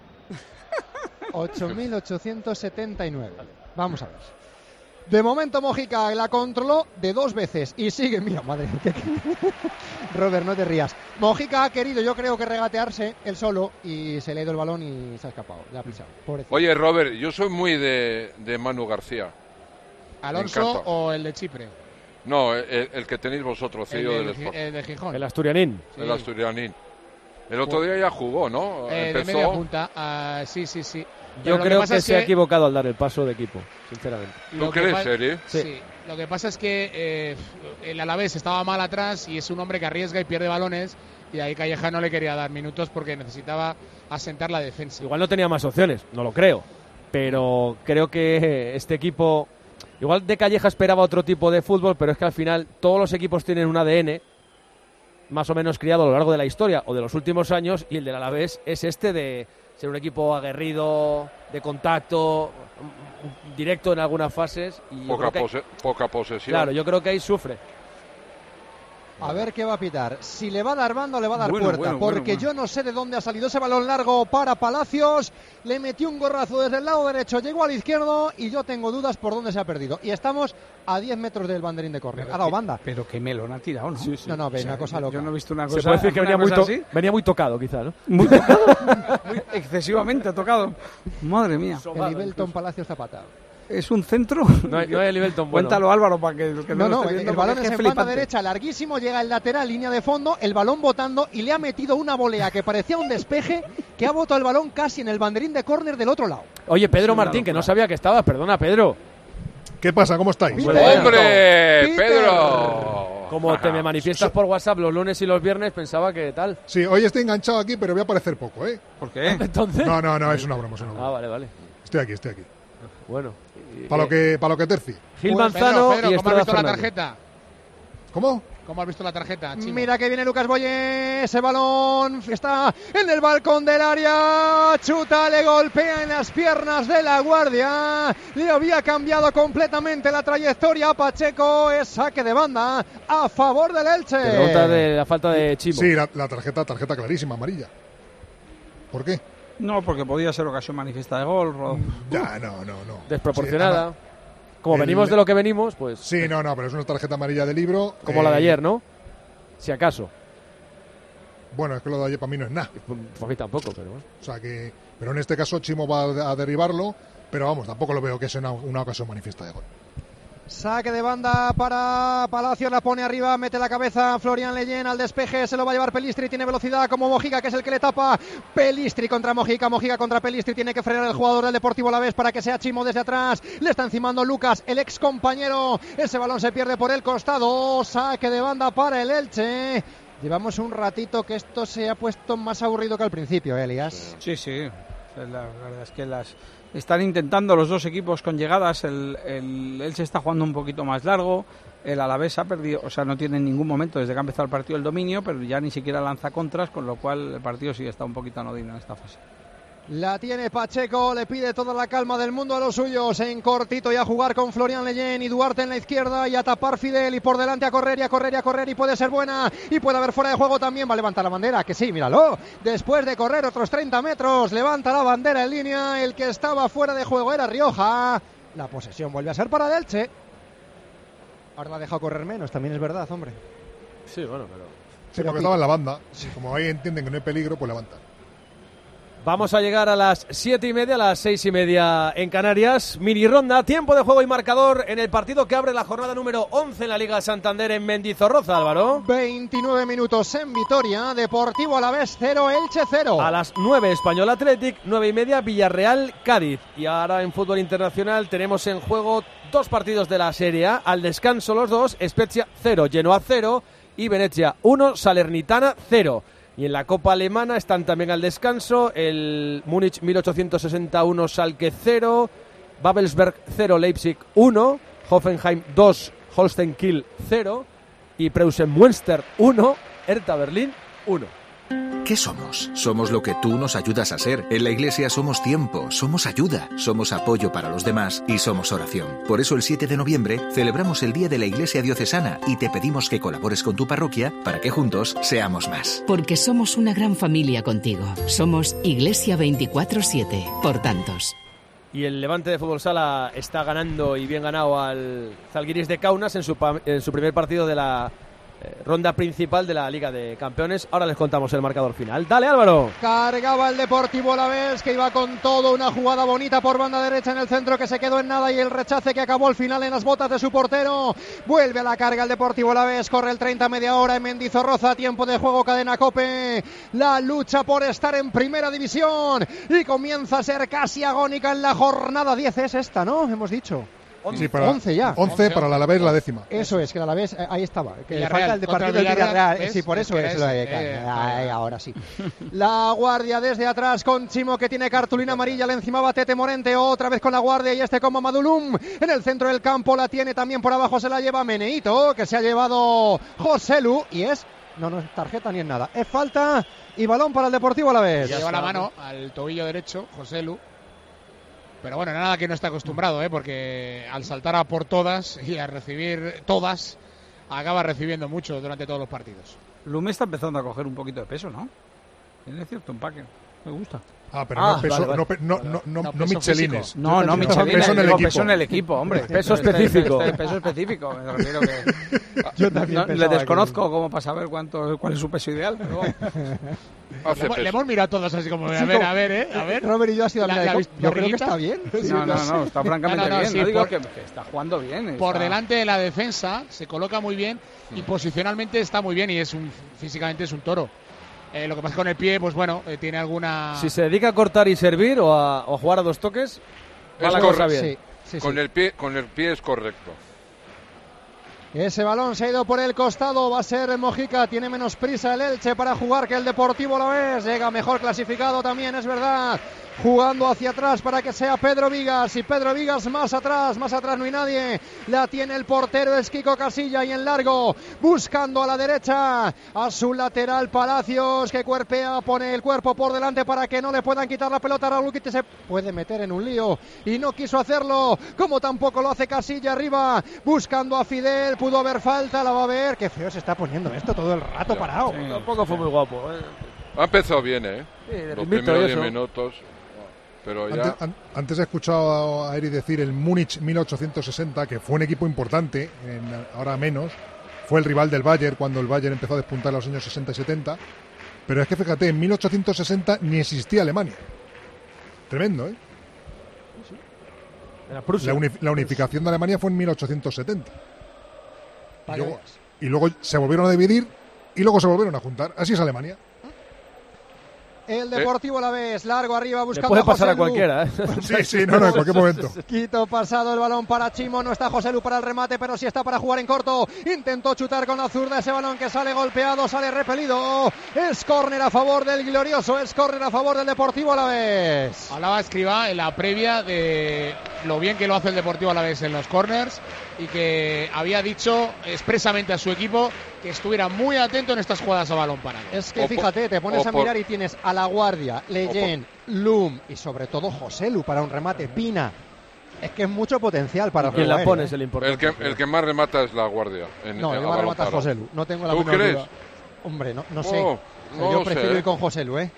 ocho mil ochocientos setenta y nueve. Vamos a ver. De momento Mojica la controló de dos veces y sigue, mira, madre mía. Robert, no te rías. Mojica ha querido, yo creo que regatearse él solo y se le ha ido el balón y se ha escapado, le ha pisado. Pobrecito. Oye, Robert, yo soy muy de, de Manu García. ¿Alonso o el de Chipre? No, el, el que tenéis vosotros, el, de, del, del Sport. el de Gijón. El asturianín. Sí. El asturianín. El otro día ya jugó, ¿no? Eh, Empezó... de media punta, uh, sí, sí, sí. Yo Pero creo que, que, que se ha equivocado al dar el paso de equipo, sinceramente. ¿Tú crees, Eri? Sí. sí. Lo que pasa es que eh, el Alavés estaba mal atrás y es un hombre que arriesga y pierde balones, y ahí Calleja no le quería dar minutos porque necesitaba asentar la defensa. Igual no tenía más opciones, no lo creo. Pero creo que este equipo... Igual de Calleja esperaba otro tipo de fútbol, pero es que al final todos los equipos tienen un A D N más o menos criado a lo largo de la historia o de los últimos años, y el del Alavés es este de ser un equipo aguerrido, de contacto, directo en algunas fases. Y poca, que, pose poca posesión. Claro, yo creo que ahí sufre. A ver qué va a pitar. Si le va a dar banda o le va a dar bueno, puerta. Bueno, porque bueno, bueno. yo no sé de dónde ha salido ese balón largo para Palacios. Le metió un gorrazo desde el lado derecho, llegó al izquierdo y yo tengo dudas por dónde se ha perdido. Y estamos a diez metros del banderín de córner. Ha dado que, banda. Pero qué melón ha tirado, ¿no? Sí, sí. No, no, ve, o sea, una cosa loca. Yo no he visto una cosa. Se puede decir que venía muy, así? venía muy tocado, quizá, ¿no? Muy tocado. Muy excesivamente tocado. Madre mía. El Ibelton Palacios Zapata. ¿Es un centro? No hay, no hay el Ibelton bueno. Cuéntalo, Álvaro, para que, que no, no, no, el, el balón es, es en banda derecha, larguísimo, llega el lateral, línea de fondo, el balón botando y le ha metido una volea que parecía un despeje, que ha botado el balón casi en el banderín de córner del otro lado. Oye, Pedro Martín, que no sabía que estabas, perdona, Pedro. ¿Qué pasa? ¿Cómo estáis? Peter. ¡Hombre! Peter. ¡Pedro! Como te me manifiestas por WhatsApp los lunes y los viernes, pensaba que tal. Sí, hoy estoy enganchado aquí, pero voy a aparecer poco, ¿eh? ¿Por qué? ¿Entonces? No, no, no, es una broma, es una broma. Ah, vale, vale. Estoy aquí, estoy aquí. Bueno. Para lo que, para lo que terci. Gil Manzano Pedro, Pedro, y ¿cómo has visto Fernández. la tarjeta? ¿Cómo? ¿Cómo has visto la tarjeta, Chimo? Mira que viene Lucas Boyé, ese balón está en el balcón del área, chuta, le golpea en las piernas de La Guardia, le había cambiado completamente la trayectoria a Pacheco, es saque de banda a favor del Elche. Derrota de la falta de Chimo. Sí, la, la tarjeta, tarjeta clarísima, amarilla. ¿Por qué? No, porque podía ser ocasión manifiesta de gol. Ro... Ya, no, no, no. Desproporcionada. Sí, como el... venimos de lo que venimos, pues... Sí, no, no, pero es una tarjeta amarilla de libro. Como eh... la de ayer, ¿no? Si acaso. Bueno, es que lo de ayer para mí no es nada. Para mí tampoco, pero bueno. O sea que... Pero en este caso Chimo va a derribarlo, pero vamos, tampoco lo veo que sea una, una ocasión manifiesta de gol. Saque de banda para Palacios, la pone arriba, mete la cabeza Florian Leyen al despeje, se lo va a llevar Pelistri, tiene velocidad como Mojica, que es el que le tapa. Pelistri contra Mojica, Mojica contra Pelistri, tiene que frenar el jugador del Deportivo Alavés para que sea Chimo desde atrás, le está encimando Lucas, el ex compañero, ese balón se pierde por el costado, saque de banda para el Elche. Llevamos un ratito que esto se ha puesto más aburrido que al principio, ¿eh, Elías? Sí, sí, la, la verdad es que las... Están intentando los dos equipos con llegadas, el, el Elche está jugando un poquito más largo, el Alavés ha perdido, o sea, no tiene en ningún momento desde que ha empezado el partido el dominio, pero ya ni siquiera lanza contras, con lo cual el partido sí está un poquito anodino en esta fase. La tiene Pacheco, le pide toda la calma del mundo a los suyos, en cortito y a jugar con Florian Leyen y Duarte en la izquierda y a tapar Fidel y por delante a correr y a correr y a correr y puede ser buena y puede haber fuera de juego también, va a levantar la bandera, que sí, míralo, después de correr otros treinta metros, levanta la bandera en línea, el que estaba fuera de juego era Rioja, la posesión vuelve a ser para el Elche, ahora la ha dejado correr menos, también es verdad, hombre. Sí, bueno, pero... Sí, porque estaba en la banda, como ahí entienden que no hay peligro, pues levantan. Vamos a llegar a las siete y media, a las seis y media en Canarias. Mini ronda, tiempo de juego y marcador en el partido que abre la jornada número once en la Liga Santander en Mendizorroza, Álvaro. veintinueve minutos en Vitoria, Deportivo Alavés cero, Elche cero. A las nueve, Español Athletic, nueve y media, Villarreal Cádiz. Y ahora en fútbol internacional tenemos en juego dos partidos de la Serie A. Al descanso los dos, Spezia cero, Genoa cero y Venezia uno, Salernitana cero. Y en la Copa Alemana están también al descanso el Múnich mil ochocientos sesenta y uno, Schalke cero, Babelsberg cero, Leipzig uno, Hoffenheim dos, Holstein Kiel cero y Preußen Münster uno, Hertha Berlín uno. ¿Qué somos? Somos lo que tú nos ayudas a ser. En la Iglesia somos tiempo, somos ayuda, somos apoyo para los demás y somos oración. Por eso el siete de noviembre celebramos el Día de la Iglesia Diocesana y te pedimos que colabores con tu parroquia para que juntos seamos más. Porque somos una gran familia contigo. Somos Iglesia veinticuatro siete, por tantos. Y el Levante de Fútbol Sala está ganando y bien ganado al Zalgiris de Kaunas en su, en su primer partido de la Eh, ronda principal de la Liga de Campeones. Ahora les contamos el marcador final. Dale, Álvaro. Cargaba el Deportivo Alavés, que iba con todo, una jugada bonita por banda derecha en el centro que se quedó en nada y el rechace que acabó al final en las botas de su portero. Vuelve a la carga el Deportivo Alavés, corre el treinta media hora en Mendizorroza, tiempo de juego, cadena COPE. La lucha por estar en primera división y comienza a ser casi agónica en la jornada diez. Es esta, ¿no? Hemos dicho. Sí, para, once ya. once para el Alavés, la décima. Eso es, que el Alavés, eh, ahí estaba. Que le Villarreal, falta el de partido del Villarreal, Villarreal. ¿ves? Sí, por eso es. es. Lo de, eh, ay, ahora sí. La guardia desde atrás con Chimo, que tiene cartulina amarilla. Le encimaba Tete Morente, otra vez con la guardia. Y este con Mamadulum en el centro del campo. La tiene también por abajo, se la lleva Meneito, que se ha llevado Joselu. Y es, no, no es tarjeta ni es nada. Es falta y balón para el Deportivo Alavés. Ya lleva la mano al tobillo derecho, Joselu. Pero bueno, nada que no está acostumbrado, ¿eh? Porque al saltar a por todas y a recibir todas, acaba recibiendo mucho durante todos los partidos. Lume está empezando a coger un poquito de peso, ¿no? Tiene cierto empaque, me gusta. Ah, pero Ah, no peso, vale, vale. no, pe- no, no, no, no Michelines. No, no, Michelines, peso en el digo, equipo. peso en el equipo, hombre. Peso específico. Este, peso específico, me refiero que... Yo también no, le pensaba desconozco que- como para saber cuánto, cuál es su peso ideal, pero bueno. Hace Le, hemos- peso. le hemos mirado todos así como, a Sí, ver, como- a ver, ¿eh? A ver. Robert y yo ha sido La- la, la de- vis- yo creo que barriguita. está bien. No, no, no, está francamente No, no, no, bien. sí, no digo por- que, que está jugando bien. Por está- delante de la defensa, se coloca muy bien y posicionalmente está muy bien y es un físicamente es un toro. Eh, lo que pasa con el pie, pues bueno, eh, tiene alguna... Si se dedica a cortar y servir o a, o a jugar a dos toques, va Es la cosa correcto. bien. Sí, sí, Con sí. el pie, con el pie es correcto. Ese balón se ha ido por el costado, va a ser Mojica, tiene menos prisa el Elche para jugar que el Deportivo Alavés, llega mejor clasificado también, es verdad, jugando hacia atrás para que sea Pedro Vigas, y Pedro Vigas más atrás, más atrás no hay nadie, la tiene el portero, es Kiko Casilla, y en largo, buscando a la derecha, a su lateral Palacios, que cuerpea, pone el cuerpo por delante para que no le puedan quitar la pelota a Raúl, que se puede meter en un lío, y no quiso hacerlo, como tampoco lo hace Casilla arriba, buscando a Fidel, pudo haber falta, la va a ver, qué feo se está poniendo esto todo el rato parado. Sí, tampoco fue muy guapo. ¿eh? Ha empezado bien, ¿eh? Sí, del Los invito primeros y diez eso. minutos. Pero ya... Antes, an- antes he escuchado a Eri decir el Múnich mil ochocientos sesenta, que fue un equipo importante, en- ahora menos. Fue el rival del Bayern cuando el Bayern empezó a despuntar en los años sesenta y setenta. Pero es que fíjate, en mil ochocientos sesenta ni existía Alemania. Tremendo, ¿eh? Era Prusia. La, uni- la unificación de Alemania fue en mil ochocientos setenta. Y Para que luego, veas. y luego se volvieron a dividir y luego se volvieron a juntar. Así es Alemania. El Deportivo Alavés, largo arriba Le buscando puede a pasar a Joselu. cualquiera. ¿eh? Sí, sí, no, no, en cualquier momento. Quito pasado el balón para Chimo, no está Joselu para el remate, pero sí está para jugar en corto. Intentó chutar con la zurda ese balón que sale golpeado, sale repelido. Es córner a favor del glorioso, es córner a favor del Deportivo Alavés. Hablaba Escribá en la previa de lo bien que lo hace el Deportivo Alavés en los corners y que había dicho expresamente a su equipo que estuviera muy atento en estas jugadas a balón parado. Es que O por- fíjate, te pones o a por- mirar y tienes a La Guardia, Leyen, Lum y sobre todo Joselu para un remate, Pina. Es que es mucho potencial para Quien jugar. la pone ¿eh? es el El importante. que, el que más remata es la guardia. En, No, en- el a va a balón rematar parado. Joselu, no tengo la ¿Tú menor crees? duda. Hombre, no, no sé. Oh, O sea, no yo sé, prefiero ¿eh? ir con Joselu, ¿eh?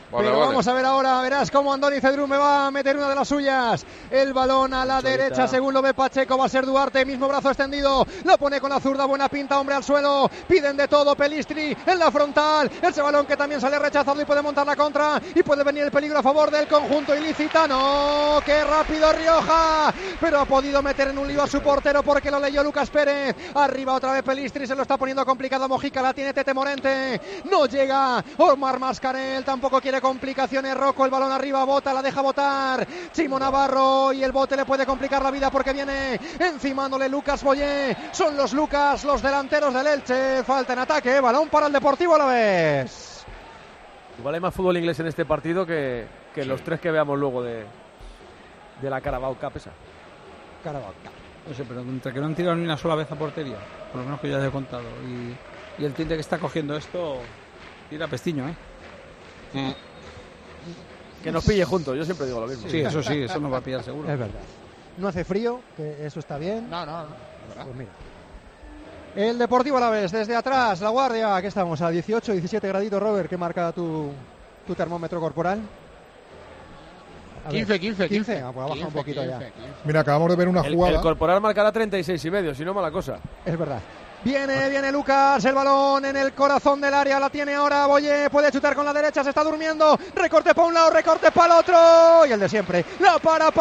Vale, Pero vale. vamos a ver ahora, verás cómo Andoni Cedrún me va a meter una de las suyas. El balón a la Cholita. derecha, según lo ve Pacheco, va a ser Duarte, mismo brazo extendido, lo pone con la zurda, buena pinta, hombre al suelo, piden de todo, Pelistri en la frontal, ese balón que también sale rechazado y puede montar la contra, y puede venir el peligro a favor del conjunto ilicitano. ¡Qué rápido Rioja! Pero ha podido meter en un lío a su portero porque lo leyó Lucas Pérez. Arriba otra vez Pelistri, se lo está poniendo complicado a Mojica, la tiene Tete Morente, no llega Omar Mascarel, tampoco quiere complicaciones. Rocco, el balón arriba, bota, la deja botar Chimo Navarro y el bote le puede complicar la vida porque viene encimándole Lucas Boyé. Son los Lucas, los delanteros del Elche. Falta en ataque, balón para el Deportivo Alavés. Igual hay más fútbol inglés en este partido que, que sí. los tres que veamos luego de, de la Carabao Cup esa. Carabao Cup. No sé, pero entre que no han tirado ni una sola vez a portería, por lo menos que ya he contado, y, y el tinte que está cogiendo esto tira pestiño, ¿eh? Mm. Que nos pille juntos, yo siempre digo lo mismo. Sí, eso sí, eso nos va a pillar seguro. Es verdad. No hace frío, que eso está bien. No, no, no. Pues mira. El Deportivo Alavés, desde atrás, La Guardia, aquí estamos, a dieciocho, diecisiete graditos, Robert, ¿qué marca tu, tu termómetro corporal? A quince, ver, quince, quince. Ah, pues ha bajado un poquito quince, ya. quince. Mira, acabamos de ver una el, jugada. El corporal marcará treinta y seis y medio, si no mala cosa. Es verdad. Viene, viene Lucas, el balón en el corazón del área, la tiene ahora Boyé, puede chutar con la derecha, se está durmiendo, recorte para un lado, recorte para el otro, y el de siempre, la para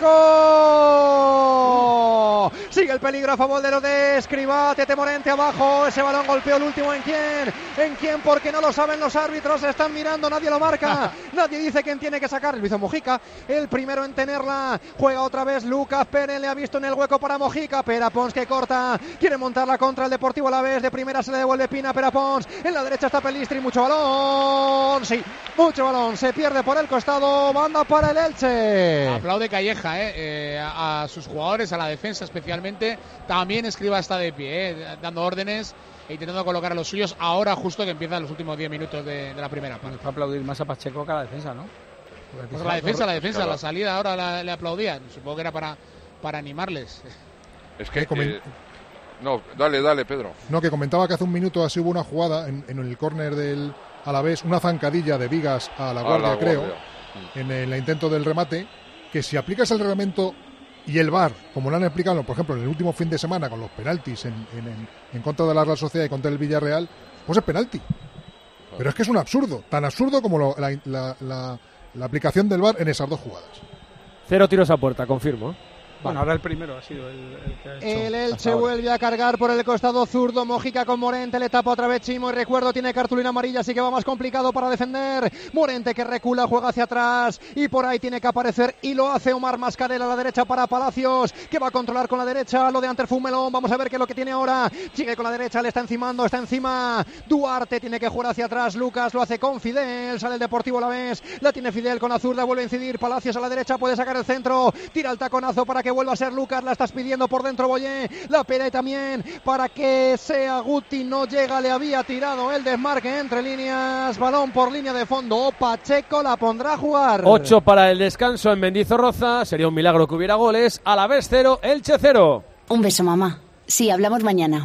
Pacheco, sigue el peligro a favor de lo de Escribá, Tete Morente abajo, ese balón golpeó el último, ¿en quién? ¿En quién? Porque no lo saben los árbitros, se están mirando, nadie lo marca, nadie dice quién tiene que sacar, lo hizo Mojica, el primero en tenerla, juega otra vez Lucas Pérez, le ha visto en el hueco para Mojica, Pera Pons que corta, quiere montar la contra el Deportivo Alavés, de primera se le devuelve Pina, Pera Pons, en la derecha está Pelistri, mucho balón, sí, mucho balón, se pierde por el costado, banda para el Elche. Aplaude Calleja eh, eh, a, a sus jugadores, a la defensa especialmente, también Escribá está de pie, eh, dando órdenes e intentando colocar a los suyos ahora justo que empiezan los últimos diez minutos de, de la primera parte. Nos va a aplaudir más a Pacheco que a la defensa, ¿no? Pues la defensa, la defensa, la salida ahora la, le aplaudían, supongo que era para, para animarles. Es que... Eh, No, dale, dale, Pedro. No, que comentaba que hace un minuto así hubo una jugada en, en el córner del Alavés, una zancadilla de Vigas a la Guardia, a la creo, guardia. en el intento del remate, que si aplicas el reglamento y el V A R, como lo han explicado, por ejemplo, en el último fin de semana con los penaltis en, en, en, en contra de la Real Sociedad y contra el Villarreal, pues es penalti. Pero es que es un absurdo, tan absurdo como lo, la, la, la, la aplicación del V A R en esas dos jugadas. Cero tiros a puerta, confirmo. Bueno, ahora el primero ha sido el, el que ha hecho. El Elche vuelve a cargar por el costado zurdo, Mojica con Morente, le tapa otra vez Chimo y recuerdo tiene cartulina amarilla, así que va más complicado para defender. Morente que recula, juega hacia atrás y por ahí tiene que aparecer y lo hace Omar Mascarel a la derecha para Palacios, que va a controlar con la derecha lo de Anter Fumelón, vamos a ver qué es lo que tiene ahora, sigue con la derecha, le está encimando, está encima Duarte, tiene que jugar hacia atrás, Lucas lo hace con Fidel, sale el Deportivo Alavés, la tiene Fidel con la zurda, vuelve a incidir, Palacios a la derecha, puede sacar el centro, tira el taconazo para que vuelva a ser Lucas, la estás pidiendo por dentro Boyé, la Pérez también para que sea Guti, no llega, le había tirado el desmarque entre líneas, balón por línea de fondo, Pacheco la pondrá a jugar. ocho para el descanso en Mendizorroza, sería un milagro que hubiera goles, Alavés cero, Elche cero. Un beso, mamá. Sí, hablamos mañana.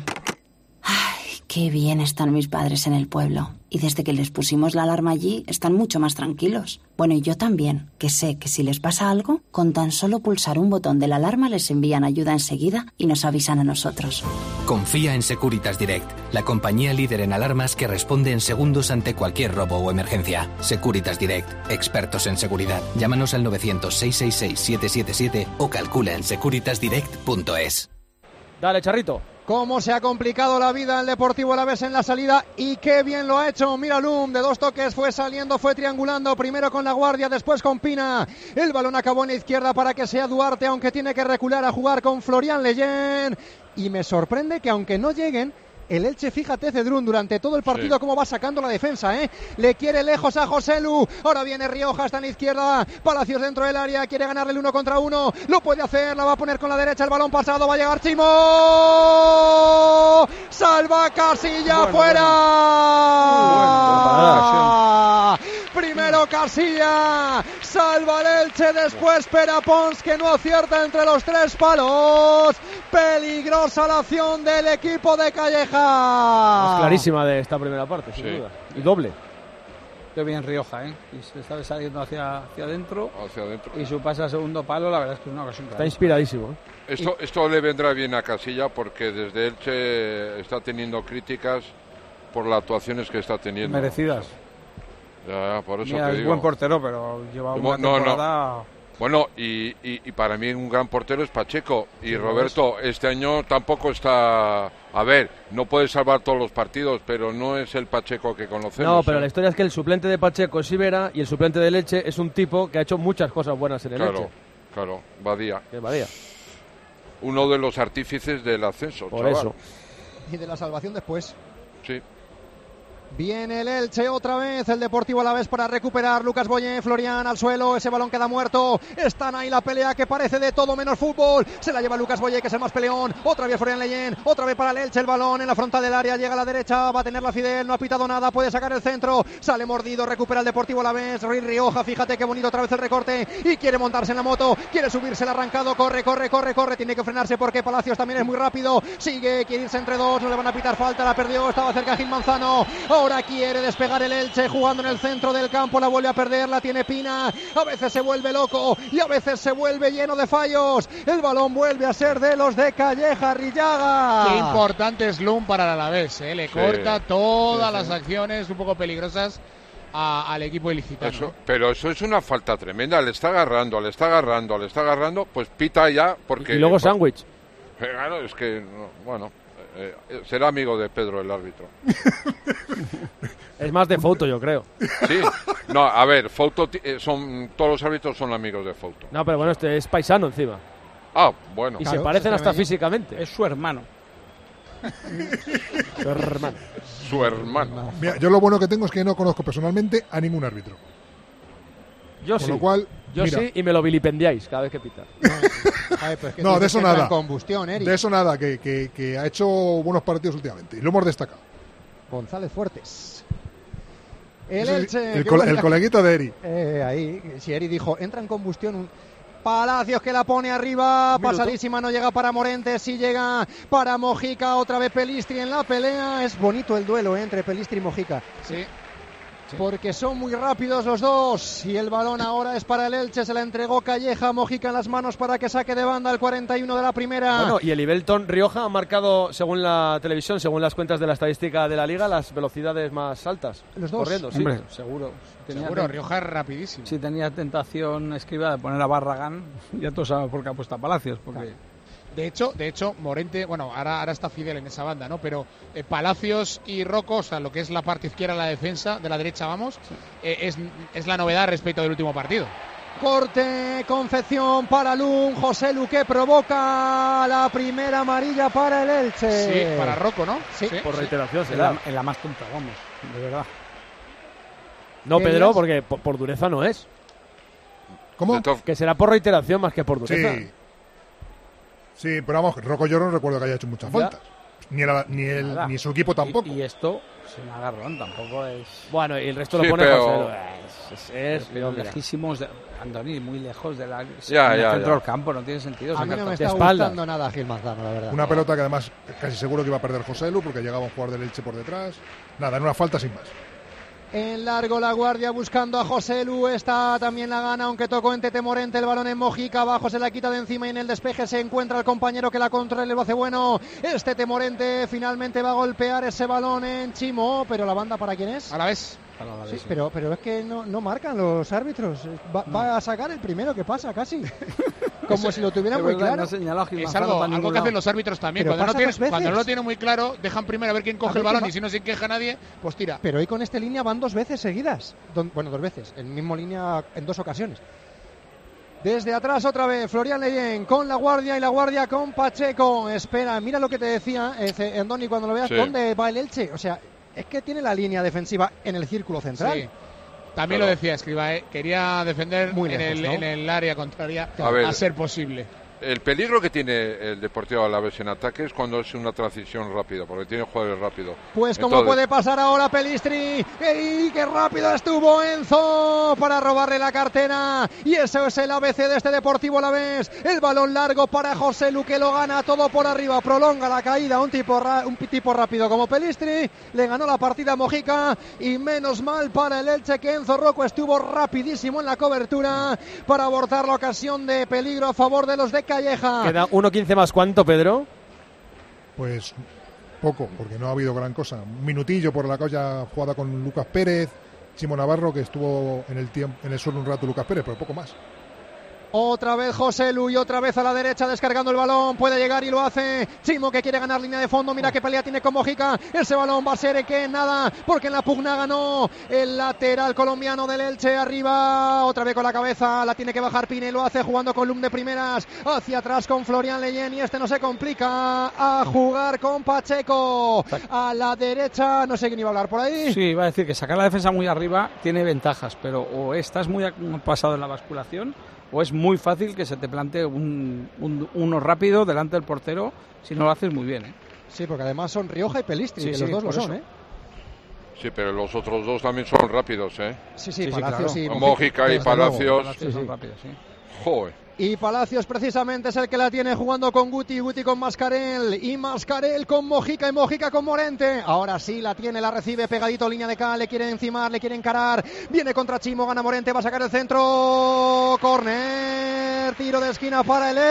Ay, qué bien están mis padres en el pueblo. Y desde que les pusimos la alarma allí, están mucho más tranquilos. Bueno, y yo también, que sé que si les pasa algo, con tan solo pulsar un botón de la alarma les envían ayuda enseguida y nos avisan a nosotros. Confía en Securitas Direct, la compañía líder en alarmas que responde en segundos ante cualquier robo o emergencia. Securitas Direct, expertos en seguridad. Llámanos al novecientos, seiscientos sesenta y seis, siete siete siete o calcula en securitas direct punto es. Dale, Charrito. Cómo se ha complicado la vida el Deportivo Alavés en la salida y qué bien lo ha hecho. Mira Lum, de dos toques fue saliendo, fue triangulando, primero con La Guardia, después con Pina. El balón acabó en la izquierda para que sea Duarte, aunque tiene que recular a jugar con Florian Leyen. Y me sorprende que aunque no lleguen, el Elche, fíjate Cedrún, durante todo el partido sí. cómo va sacando la defensa, ¿eh? Le quiere lejos a Joselu, ahora viene Rioja, está en la izquierda, Palacios dentro del área, quiere ganarle el uno contra uno, lo puede hacer, la va a poner con la derecha, el balón pasado, va a llegar Chimo, salva Casilla, bueno, fuera, bueno. Bueno, primero Casilla, salva el Elche, después Pera Pons, que no acierta entre los tres palos, peligrosa la acción del equipo de Calleja. Es clarísima de esta primera parte, sin sí. duda. Y doble. Qué bien Rioja, ¿eh? Y se está saliendo hacia, hacia adentro. Hacia adentro. Y su pase a segundo palo, la verdad es que es una ocasión. Está inspiradísimo. ¿eh? Esto, esto le vendrá bien a Casilla porque desde Elche está teniendo críticas por las actuaciones que está teniendo. Merecidas. Ya, por eso Mira, te es digo. buen portero, pero lleva una no, temporada... No. Bueno, y, y, y para mí un gran portero es Pacheco. Y sí, Roberto, este año tampoco está... A ver, no puede salvar todos los partidos, pero no es el Pacheco que conocemos. No, pero ¿eh? la historia es que el suplente de Pacheco es Ibera y el suplente de Leche es un tipo que ha hecho muchas cosas buenas en el Claro, Leche. claro, Badía. ¿Qué Badía? Uno de los artífices del ascenso, Por chaval. eso. Y de la salvación después. Sí. Viene el Elche otra vez, el Deportivo Alavés para recuperar. Lucas Boyé, Florian al suelo, ese balón queda muerto. Están ahí la pelea que parece de todo menos fútbol. Se la lleva Lucas Boyé, que es el más peleón. Otra vez Florian Leyen, otra vez para el Elche el balón en la frontal del área. Llega a la derecha, va a tener la Fidel, no ha pitado nada, puede sacar el centro. Sale mordido, recupera el Deportivo Alavés. Rui Rioja, fíjate qué bonito otra vez el recorte. Y quiere montarse en la moto, quiere subirse el arrancado. Corre, corre, corre, corre. Tiene que frenarse porque Palacios también es muy rápido. Sigue, quiere irse entre dos, no le van a pitar falta. La perdió, estaba cerca Gil Manzano. Ahora quiere despegar el Elche jugando en el centro del campo, la vuelve a perder, la tiene Pina, a veces se vuelve loco y a veces se vuelve lleno de fallos. El balón vuelve a ser de los de Calleja Rillaga. Qué importante es Lum para el Alavés, ¿eh? Le Sí, corta todas sí, las sí. acciones un poco peligrosas a, al equipo ilicitano. Eso, pero eso es una falta tremenda, le está agarrando, le está agarrando, le está agarrando, pues pita ya porque... Y luego por- sándwich. Eh, Claro, es que, no, bueno, eh, eh, será amigo de Pedro el árbitro. Es más de foto, yo creo. Sí, no, a ver, Fouto, ti- eh, son, todos los árbitros son amigos de Fouto. No, pero bueno, este es paisano encima. Ah, bueno. Y se parecen hasta físicamente. Es su hermano. Su hermano. Su hermano. Mira, yo lo bueno que tengo es que no conozco personalmente a ningún árbitro. Yo Con sí. lo cual, Yo mira. sí, y me lo vilipendiáis cada vez que pita. Ay, pues que No, tú de dices eso que entra nada. en combustión, Eric. De eso nada, que, que, que ha hecho buenos partidos últimamente. Y lo hemos destacado. González Fuertes. El Ese- Elche. el qué cole- buena- el coleguita de Eri. Eh, ahí, si Eri dijo, entra en combustión. Un... Palacios que la pone arriba, Un minuto. pasadísima, no llega para Morente, sí llega para Mojica, otra vez Pelistri en la pelea. Es bonito el duelo, eh, entre Pelistri y Mojica. Sí. Porque son muy rápidos los dos. Y el balón ahora es para el Elche. Se la entregó Calleja, Mojica en las manos para que saque de banda el cuarenta y uno de la primera. Bueno, y el Ibelton Rioja ha marcado, según la televisión, según las cuentas de la estadística de la liga, las velocidades más altas. Los dos. Corriendo, sí. Hombre, seguro. Seguro, ten- Rioja es rapidísimo. Si tenía tentación escriba de poner a Barragán, ya tú sabes por qué ha puesto a Palacios. Porque De hecho, de hecho, Morente, bueno, ahora, ahora está Fidel en esa banda, ¿no? Pero eh, Palacios y Rocco, o sea, lo que es la parte izquierda, la defensa, de la derecha, vamos, eh, es, es la novedad respecto del último partido. Corte, confección para Lun, José Lu que provoca la primera amarilla para el Elche. Sí, para Rocco, ¿no? Sí. Por reiteración en será. la, en la más tonta, vamos, de verdad. No, ¿Qué Pedro, días? porque por, por dureza no es. ¿Cómo? De tof- Que será por reiteración más que por dureza. Sí. Sí, pero vamos, Rocco yo no recuerdo que haya hecho muchas Ya. faltas. Ni, el, ni, el, Nada. ni su equipo tampoco. Y, y esto, sin agarrón, tampoco es... Bueno, y el resto Sí, lo pone pero- José Lu. Es, es, es- pero mira. lejísimos, de, Andoni, muy lejos de la, Ya, en ya, el centro ya. del campo, no tiene sentido. A mí no sacar me tanto. está espaldas. gustando nada Gil Manzano, la verdad. Una pelota que además casi seguro que iba a perder José Lu porque llegaba un jugador del Elche por detrás. Nada, en una falta sin más. En largo la guardia buscando a José Lu, esta también la gana, aunque tocó en Tete Morente, el balón en Mojica, abajo se la quita de encima y en el despeje se encuentra el compañero que la controla y lo hace bueno. Es Tete Morente, finalmente va a golpear ese balón en Chimo, pero la banda ¿para quién es? A la vez. Para la Sí, vez, sí. pero, pero es que no, no marcan los árbitros, va, va a sacar el primero que pasa casi, como si lo tuvieran Es muy verdad, claro. no ha señalado Gil Es Manzano algo, para algo ningún que hacen lado. los árbitros también. Pero Cuando no, pasa tienen, dos veces. cuando no lo tienen muy claro, dejan primero a ver quién coge A ver el balón quién va- y si no se queja nadie, pues tira. Pero hoy con esta línea van dos veces seguidas. Don- bueno, dos veces. En mismo línea en dos ocasiones. Desde atrás otra vez Florian Leyen con la guardia y la guardia con Pacheco. Espera, mira lo que te decía, eh, Andoni, cuando lo veas, Sí. ¿dónde va el Elche? O sea, es que tiene la línea defensiva en el círculo central. Sí. También Claro. lo decía Escriba, ¿eh? Quería defender Muy en, lejos, el, ¿no? en el área contraria A ver. a ser posible. el peligro que tiene el Deportivo Alavés en ataque es cuando es una transición rápida, porque tiene jugadores rápidos. Pues como Entonces... puede pasar ahora Pelistri, ¡y qué rápido estuvo Enzo para robarle la cartera! Y eso es el A B C de este Deportivo Alavés. El balón largo para José Lu, que lo gana todo por arriba, prolonga la caída, un tipo, ra- un tipo rápido como Pelistri, le ganó la partida a Mojica, y menos mal para el Elche que Enzo Rocco estuvo rapidísimo en la cobertura para abortar la ocasión de peligro a favor de los de Calleja. Queda uno quince más, ¿cuánto, Pedro? Pues poco, porque no ha habido gran cosa. Un minutillo por la cosa jugada con Lucas Pérez, Chimo Navarro, que estuvo en el tiempo, en el suelo un rato Lucas Pérez, pero poco más. Otra vez José Lu y otra vez a la derecha descargando el balón, puede llegar y lo hace Chimo, que quiere ganar línea de fondo, mira qué pelea tiene con Mojica, ese balón va a ser que nada, porque en la pugna ganó el lateral colombiano del Elche, arriba, otra vez con la cabeza, la tiene que bajar Pine, lo hace jugando con Lum de primeras, hacia atrás con Florian Leyen, y este no se complica a jugar con Pacheco, a la derecha, no sé quién iba a hablar por ahí. Sí, iba a decir que sacar la defensa muy arriba tiene ventajas, pero o estás muy pasado en la basculación, o es muy fácil que se te plantee un, un, uno rápido delante del portero si no lo haces muy bien, ¿eh? Sí, porque además son Rioja y Pelistri, sí, que sí, los dos lo son, ¿eh? Sí, pero los otros dos también son rápidos, ¿eh? Sí, sí, sí, Palacios sí, claro. y Mojica y Palacios. Palacios son rápidos, sí. Joder. Y Palacios precisamente es el que la tiene jugando con Guti, Guti con Mascarel y Mascarel con Mojica y Mojica con Morente. Ahora sí la tiene, la recibe pegadito, línea de K, le quiere encimar, le quiere encarar. Viene contra Chimo, gana Morente, va a sacar el centro. Córner, tiro de esquina para el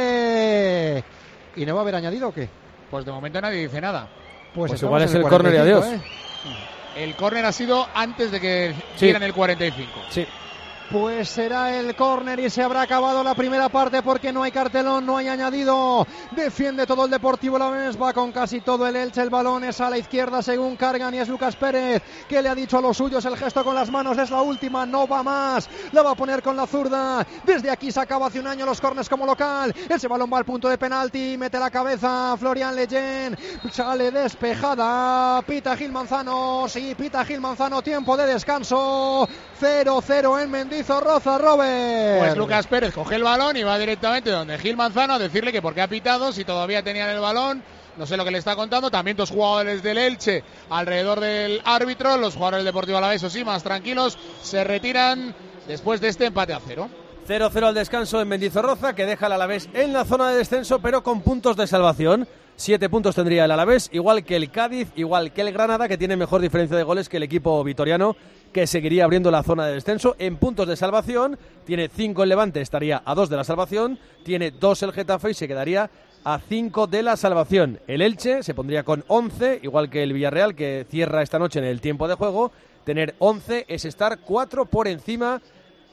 Elche. ¿Y no va a haber añadido o qué? Pues de momento nadie dice nada. Pues, pues igual es el córner y adiós. ¿eh? El córner ha sido antes de que dieran sí. el cuarenta y cinco. Sí. Pues será el córner y se habrá acabado la primera parte porque no hay cartelón, no hay añadido. Defiende todo el Deportivo Alavés, va con casi todo el Elche, el balón es a la izquierda según cargan y es Lucas Pérez que le ha dicho a los suyos el gesto con las manos, es la última, no va más, la va a poner con la zurda. Desde aquí se acaba hace un año los córners como local, ese balón va al punto de penalti, mete la cabeza Florian Leyen, sale despejada, pita Gil Manzano, sí, pita Gil Manzano, tiempo de descanso, cero cero en Mendy Zorroza, Robert. Pues Lucas Pérez coge el balón y va directamente donde Gil Manzano a decirle que por qué ha pitado si todavía tenían el balón. No sé lo que le está contando. También dos jugadores del Elche alrededor del árbitro. Los jugadores del Deportivo Alavés, sí, más tranquilos, se retiran después de este empate a cero. cero cero al descanso en Mendizorroza, que deja al Alavés en la zona de descenso, pero con puntos de salvación. Siete puntos tendría el Alavés, igual que el Cádiz, igual que el Granada, que tiene mejor diferencia de goles que el equipo vitoriano, que seguiría abriendo la zona de descenso en puntos de salvación. Tiene cinco el Levante, estaría a dos de la salvación. Tiene dos el Getafe y se quedaría a cinco de la salvación. El Elche se pondría con once, igual que el Villarreal, que cierra esta noche en el tiempo de juego. Tener once es estar cuatro por encima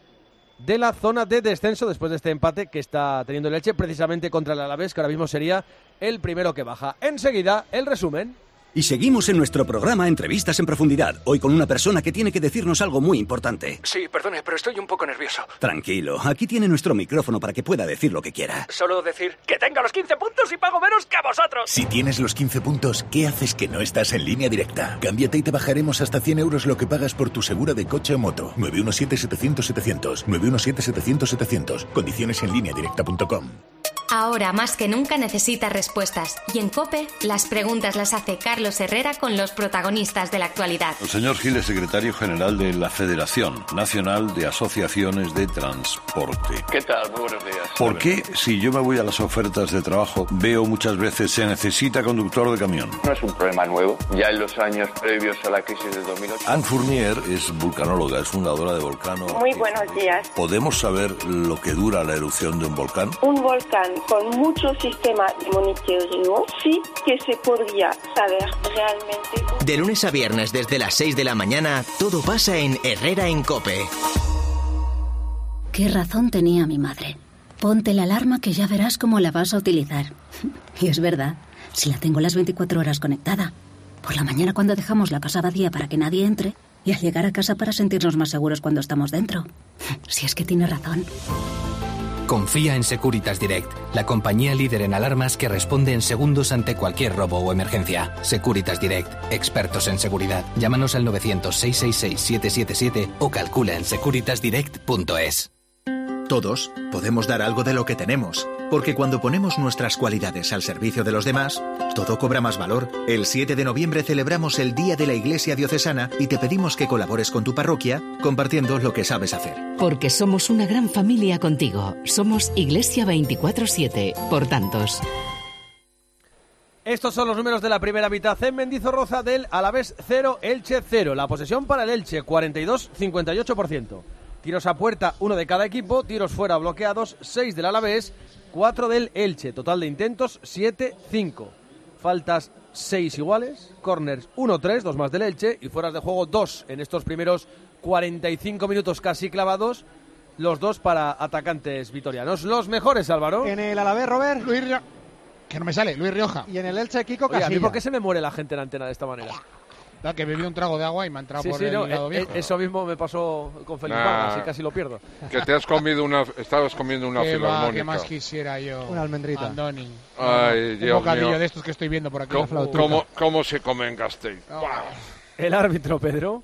de la zona de descenso después de este empate que está teniendo el Elche precisamente contra el Alavés, que ahora mismo sería el primero que baja. Enseguida, el resumen. Y seguimos en nuestro programa Entrevistas en Profundidad, hoy con una persona que tiene que decirnos algo muy importante. Sí, perdone, pero estoy un poco nervioso. Tranquilo, aquí tiene nuestro micrófono para que pueda decir lo que quiera. Solo decir que tengo los quince puntos y pago menos que vosotros. Si tienes los quince puntos, ¿qué haces que no estás en Línea Directa? Cámbiate y te bajaremos hasta cien euros lo que pagas por tu seguro de coche o moto. nueve uno siete setecientos setecientos, nueve uno siete setecientos setecientos. Condiciones en línea directa punto com. Ahora más que nunca necesitas respuestas. Y en COPE, las preguntas las hace Carlos Herrera con los protagonistas de la actualidad. El señor Gil es secretario general de la Federación Nacional de Asociaciones de Transporte. ¿Qué tal? Muy buenos días. ¿Por qué, si yo me voy a las ofertas de trabajo, veo muchas veces se necesita conductor de camión? No es un problema nuevo. Ya en los años previos a la crisis del dos mil ocho. Anne Fournier es vulcanóloga, es fundadora de Volcano. Muy buenos días. ¿Podemos saber lo que dura la erupción de un volcán? Un volcán con muchos sistemas de monitoreo, sí que se podría saber realmente. De lunes a viernes desde las seis de la mañana, todo pasa en Herrera en COPE. Qué razón tenía mi madre. Ponte la alarma que ya verás cómo la vas a utilizar. Y es verdad, si la tengo las veinticuatro horas conectada. Por la mañana cuando dejamos la casa vacía para que nadie entre, y al llegar a casa para sentirnos más seguros cuando estamos dentro. Si es que tiene razón. Confía en Securitas Direct, la compañía líder en alarmas que responde en segundos ante cualquier robo o emergencia. Securitas Direct, expertos en seguridad. Llámanos al novecientos, seiscientos sesenta y seis, siete siete siete o calcula en securitas direct punto es. Todos podemos dar algo de lo que tenemos, porque cuando ponemos nuestras cualidades al servicio de los demás, todo cobra más valor. El siete de noviembre celebramos el Día de la Iglesia Diocesana y te pedimos que colabores con tu parroquia compartiendo lo que sabes hacer. Porque somos una gran familia contigo. Somos Iglesia veinticuatro siete, por tantos. Estos son los números de la primera mitad en Mendizorroza del Alavés cero, Elche cero. La posesión para el Elche, cuarenta y dos a cincuenta y ocho por ciento. Tiros a puerta, uno de cada equipo. Tiros fuera bloqueados, seis del Alavés, cuatro del Elche. Total de intentos, siete cinco. Faltas, seis iguales. Corners, uno tres, dos más del Elche. Y fueras de juego, dos en estos primeros cuarenta y cinco minutos casi clavados. Los dos para atacantes vitorianos. Los mejores, Álvaro. En el Alavés, Robert. Luis Rioja. Que no me sale, Luis Rioja. Y en el Elche, Kiko Oye, Casilla. ¿a mí por qué se me muere la gente en la antena de esta manera? Da que bebí un trago de agua y me ha entrado Sí, por sí, el no, hígado eh, viejo. eso mismo me pasó con Felipe Nah. Vargas y casi lo pierdo. Que te has comido una, estabas comiendo una ¿Qué va, filarmónica. ¿Qué más quisiera yo? Una almendrita. Andoni. Ay, Un Dios bocadillo mío. de estos que estoy viendo por aquí. ¿Cómo, cómo, cómo se come en Gasteiz? El árbitro, Pedro.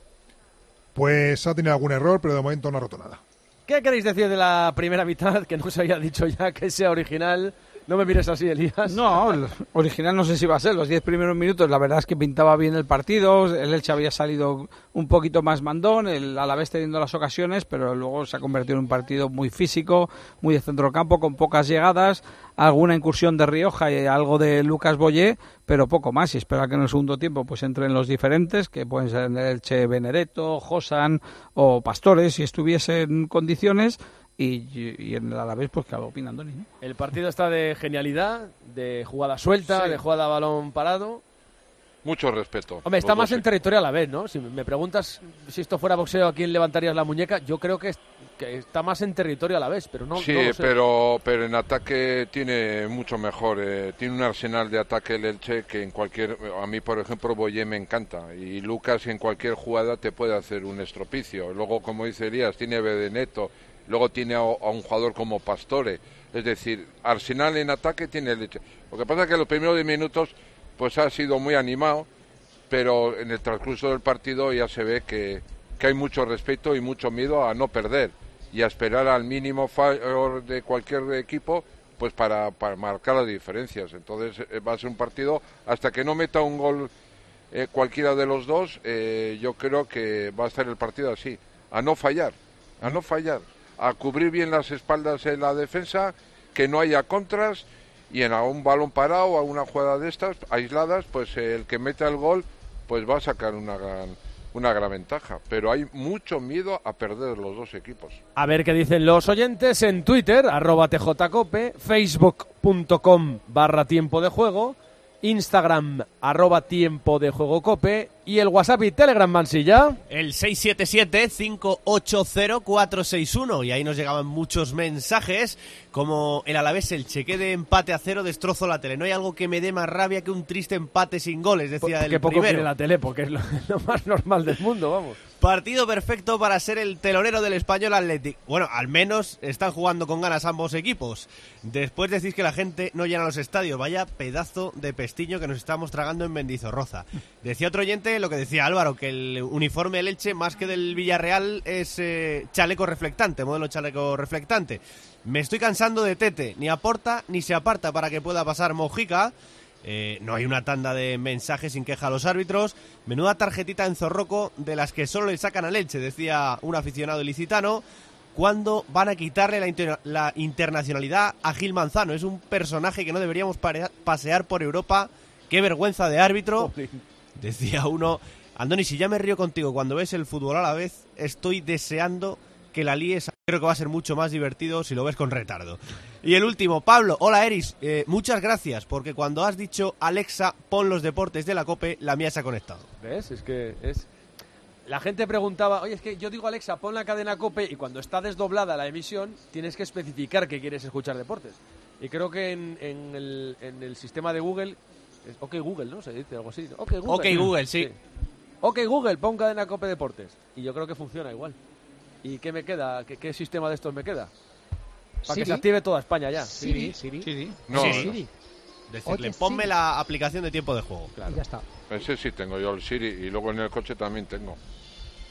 Pues ha tenido algún error, pero de momento no ha roto nada. ¿Qué queréis decir de la primera mitad? Que no se haya dicho ya que sea original. No me mires así, Elías. No, el original no sé si va a ser. Los diez primeros minutos, la verdad es que pintaba bien el partido. El Elche había salido un poquito más mandón, el Alavés teniendo las ocasiones, pero luego se ha convertido en un partido muy físico, muy de centrocampo, con pocas llegadas, alguna incursión de Rioja y algo de Lucas Boyé, pero poco más. Y espera que en el segundo tiempo pues entren los diferentes, que pueden ser en el Elche Benedetto, Josan o Pastores, si estuviese en condiciones. Y, y en el Alavés, pues que opina Andoni, ¿no? El partido está de genialidad, de jugada suelta, Sí. de jugada a balón parado. Mucho respeto. Hombre, está Los más dos en territorio a la vez, ¿no? Si me preguntas si esto fuera boxeo, ¿a quién levantarías la muñeca? Yo creo que, es, que está más en territorio a la vez, pero no, Sí, no lo sé. pero, pero en ataque tiene mucho mejor. Eh, tiene un arsenal de ataque el Elche que en cualquier... A mí, por ejemplo, Boyé me encanta. Y Lucas en cualquier jugada te puede hacer un estropicio. Luego, como dice Elías, tiene Benedetto. Luego tiene a, a un jugador como Pastore. Es decir, arsenal en ataque tiene el Elche. Lo que pasa es que los primeros diez minutos pues ha sido muy animado, pero en el transcurso del partido ya se ve que, que hay mucho respeto y mucho miedo a no perder y a esperar al mínimo fallo de cualquier equipo pues para, para marcar las diferencias. Entonces eh, va a ser un partido, hasta que no meta un gol eh, cualquiera de los dos, eh, yo creo que va a estar el partido así, a no fallar, a no fallar, a cubrir bien las espaldas en la defensa, que no haya contras, y en un balón parado, a una jugada de estas aisladas, pues eh, el que meta el gol pues va a sacar una gran, una gran ventaja. Pero hay mucho miedo a perder los dos equipos. A ver qué dicen los oyentes en Twitter, arroba tjcope, facebook.com barra tiempo de juego, Instagram, arroba tiempo de juego cope, y el WhatsApp y Telegram, Mansilla. El seis siete siete, cinco ocho cero, cuatro seis uno, y ahí nos llegaban muchos mensajes, como el Alavés Elche, que de empate a cero destrozo la tele. No hay algo que me dé más rabia que un triste empate sin goles, decía el Que poco primero. quiere la tele, porque es lo, lo más normal del mundo, vamos. Partido perfecto para ser el telonero del Español Athletic. Bueno, al menos están jugando con ganas ambos equipos. Después decís que la gente no llena los estadios. Vaya pedazo de pestiño que nos estamos tragando en Mendizorroza. Decía otro oyente lo que decía Álvaro, que el uniforme del Elche, más que del Villarreal, es eh, chaleco reflectante, modelo chaleco reflectante. Me estoy cansando de Tete. Ni aporta ni se aparta para que pueda pasar Mojica. Eh, no hay una tanda de mensajes sin queja a los árbitros. Menuda tarjetita en Zorroco de las que solo le sacan al Elche, decía un aficionado ilicitano. ¿Cuándo van a quitarle la, inter la internacionalidad a Gil Manzano? Es un personaje que no deberíamos pasear por Europa. ¡Qué vergüenza de árbitro! Decía uno. Andoni, si ya me río contigo cuando ves el fútbol a la vez, estoy deseando que la líes. Creo que va a ser mucho más divertido si lo ves con retardo. Y el último, Pablo. Hola, Eris. Eh, muchas gracias, porque cuando has dicho Alexa, pon los deportes de la COPE, la mía se ha conectado. ¿Ves? Es que es... La gente preguntaba, oye, es que yo digo Alexa, pon la cadena COPE, y cuando está desdoblada la emisión, tienes que especificar que quieres escuchar deportes. Y creo que en, en, el, en el sistema de Google, es OK Google, ¿no? Se dice algo así. OK Google, OK Google, sí. sí. OK Google, pon cadena COPE deportes. Y yo creo que funciona igual. ¿Y qué me queda? ¿Qué, qué sistema de estos me queda? Para que se active toda España ya. Siri, Siri. Siri. No, sí. Siri. Decirle, Oye, ponme Siri. la aplicación de tiempo de juego. Claro. Y ya está. Ese sí tengo yo, el Siri, y luego en el coche también tengo.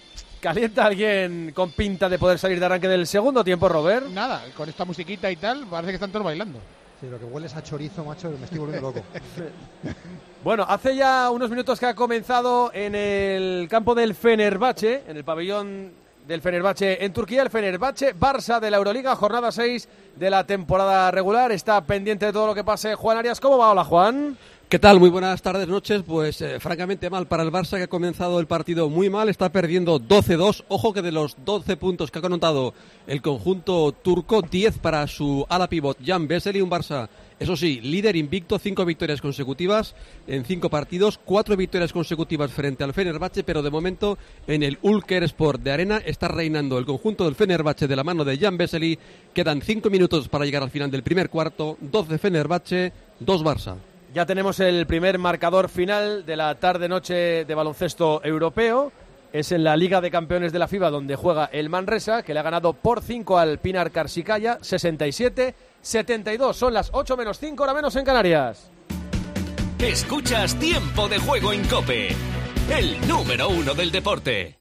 ¿Calienta alguien con pinta de poder salir de arranque del segundo tiempo, Robert? Nada, con esta musiquita y tal, parece que están todos bailando. Sí, lo que huele es a chorizo, macho, me estoy volviendo loco. Bueno, hace ya unos minutos que ha comenzado en el campo del Fenerbahce, en el pabellón del Fenerbahce en Turquía, el Fenerbahce Barça de la Euroliga, jornada seis de la temporada regular. Está pendiente de todo lo que pase Juan Arias. ¿Cómo va? Hola, Juan. ¿Qué tal? Muy buenas tardes, noches. Pues eh, francamente mal para el Barça, que ha comenzado el partido muy mal. Está perdiendo doce dos. Ojo que de los doce puntos que ha anotado el conjunto turco, diez para su ala pivot Jan Vesely. Un Barça, eso sí, líder invicto, cinco victorias consecutivas en cinco partidos, cuatro victorias consecutivas frente al Fenerbahce, pero de momento en el Ülker Sport de Arena está reinando el conjunto del Fenerbahce de la mano de Jan Vesely. Quedan cinco minutos para llegar al final del primer cuarto. doce Fenerbahce, dos Barça. Ya tenemos el primer marcador final de la tarde-noche de baloncesto europeo. Es en la Liga de Campeones de la FIBA, donde juega el Manresa, que le ha ganado por cinco al Pinar Karsikaya, sesenta y siete setenta y dos. Son las ocho menos cinco, hora menos en Canarias. Escuchas Tiempo de Juego en COPE, el número uno del deporte.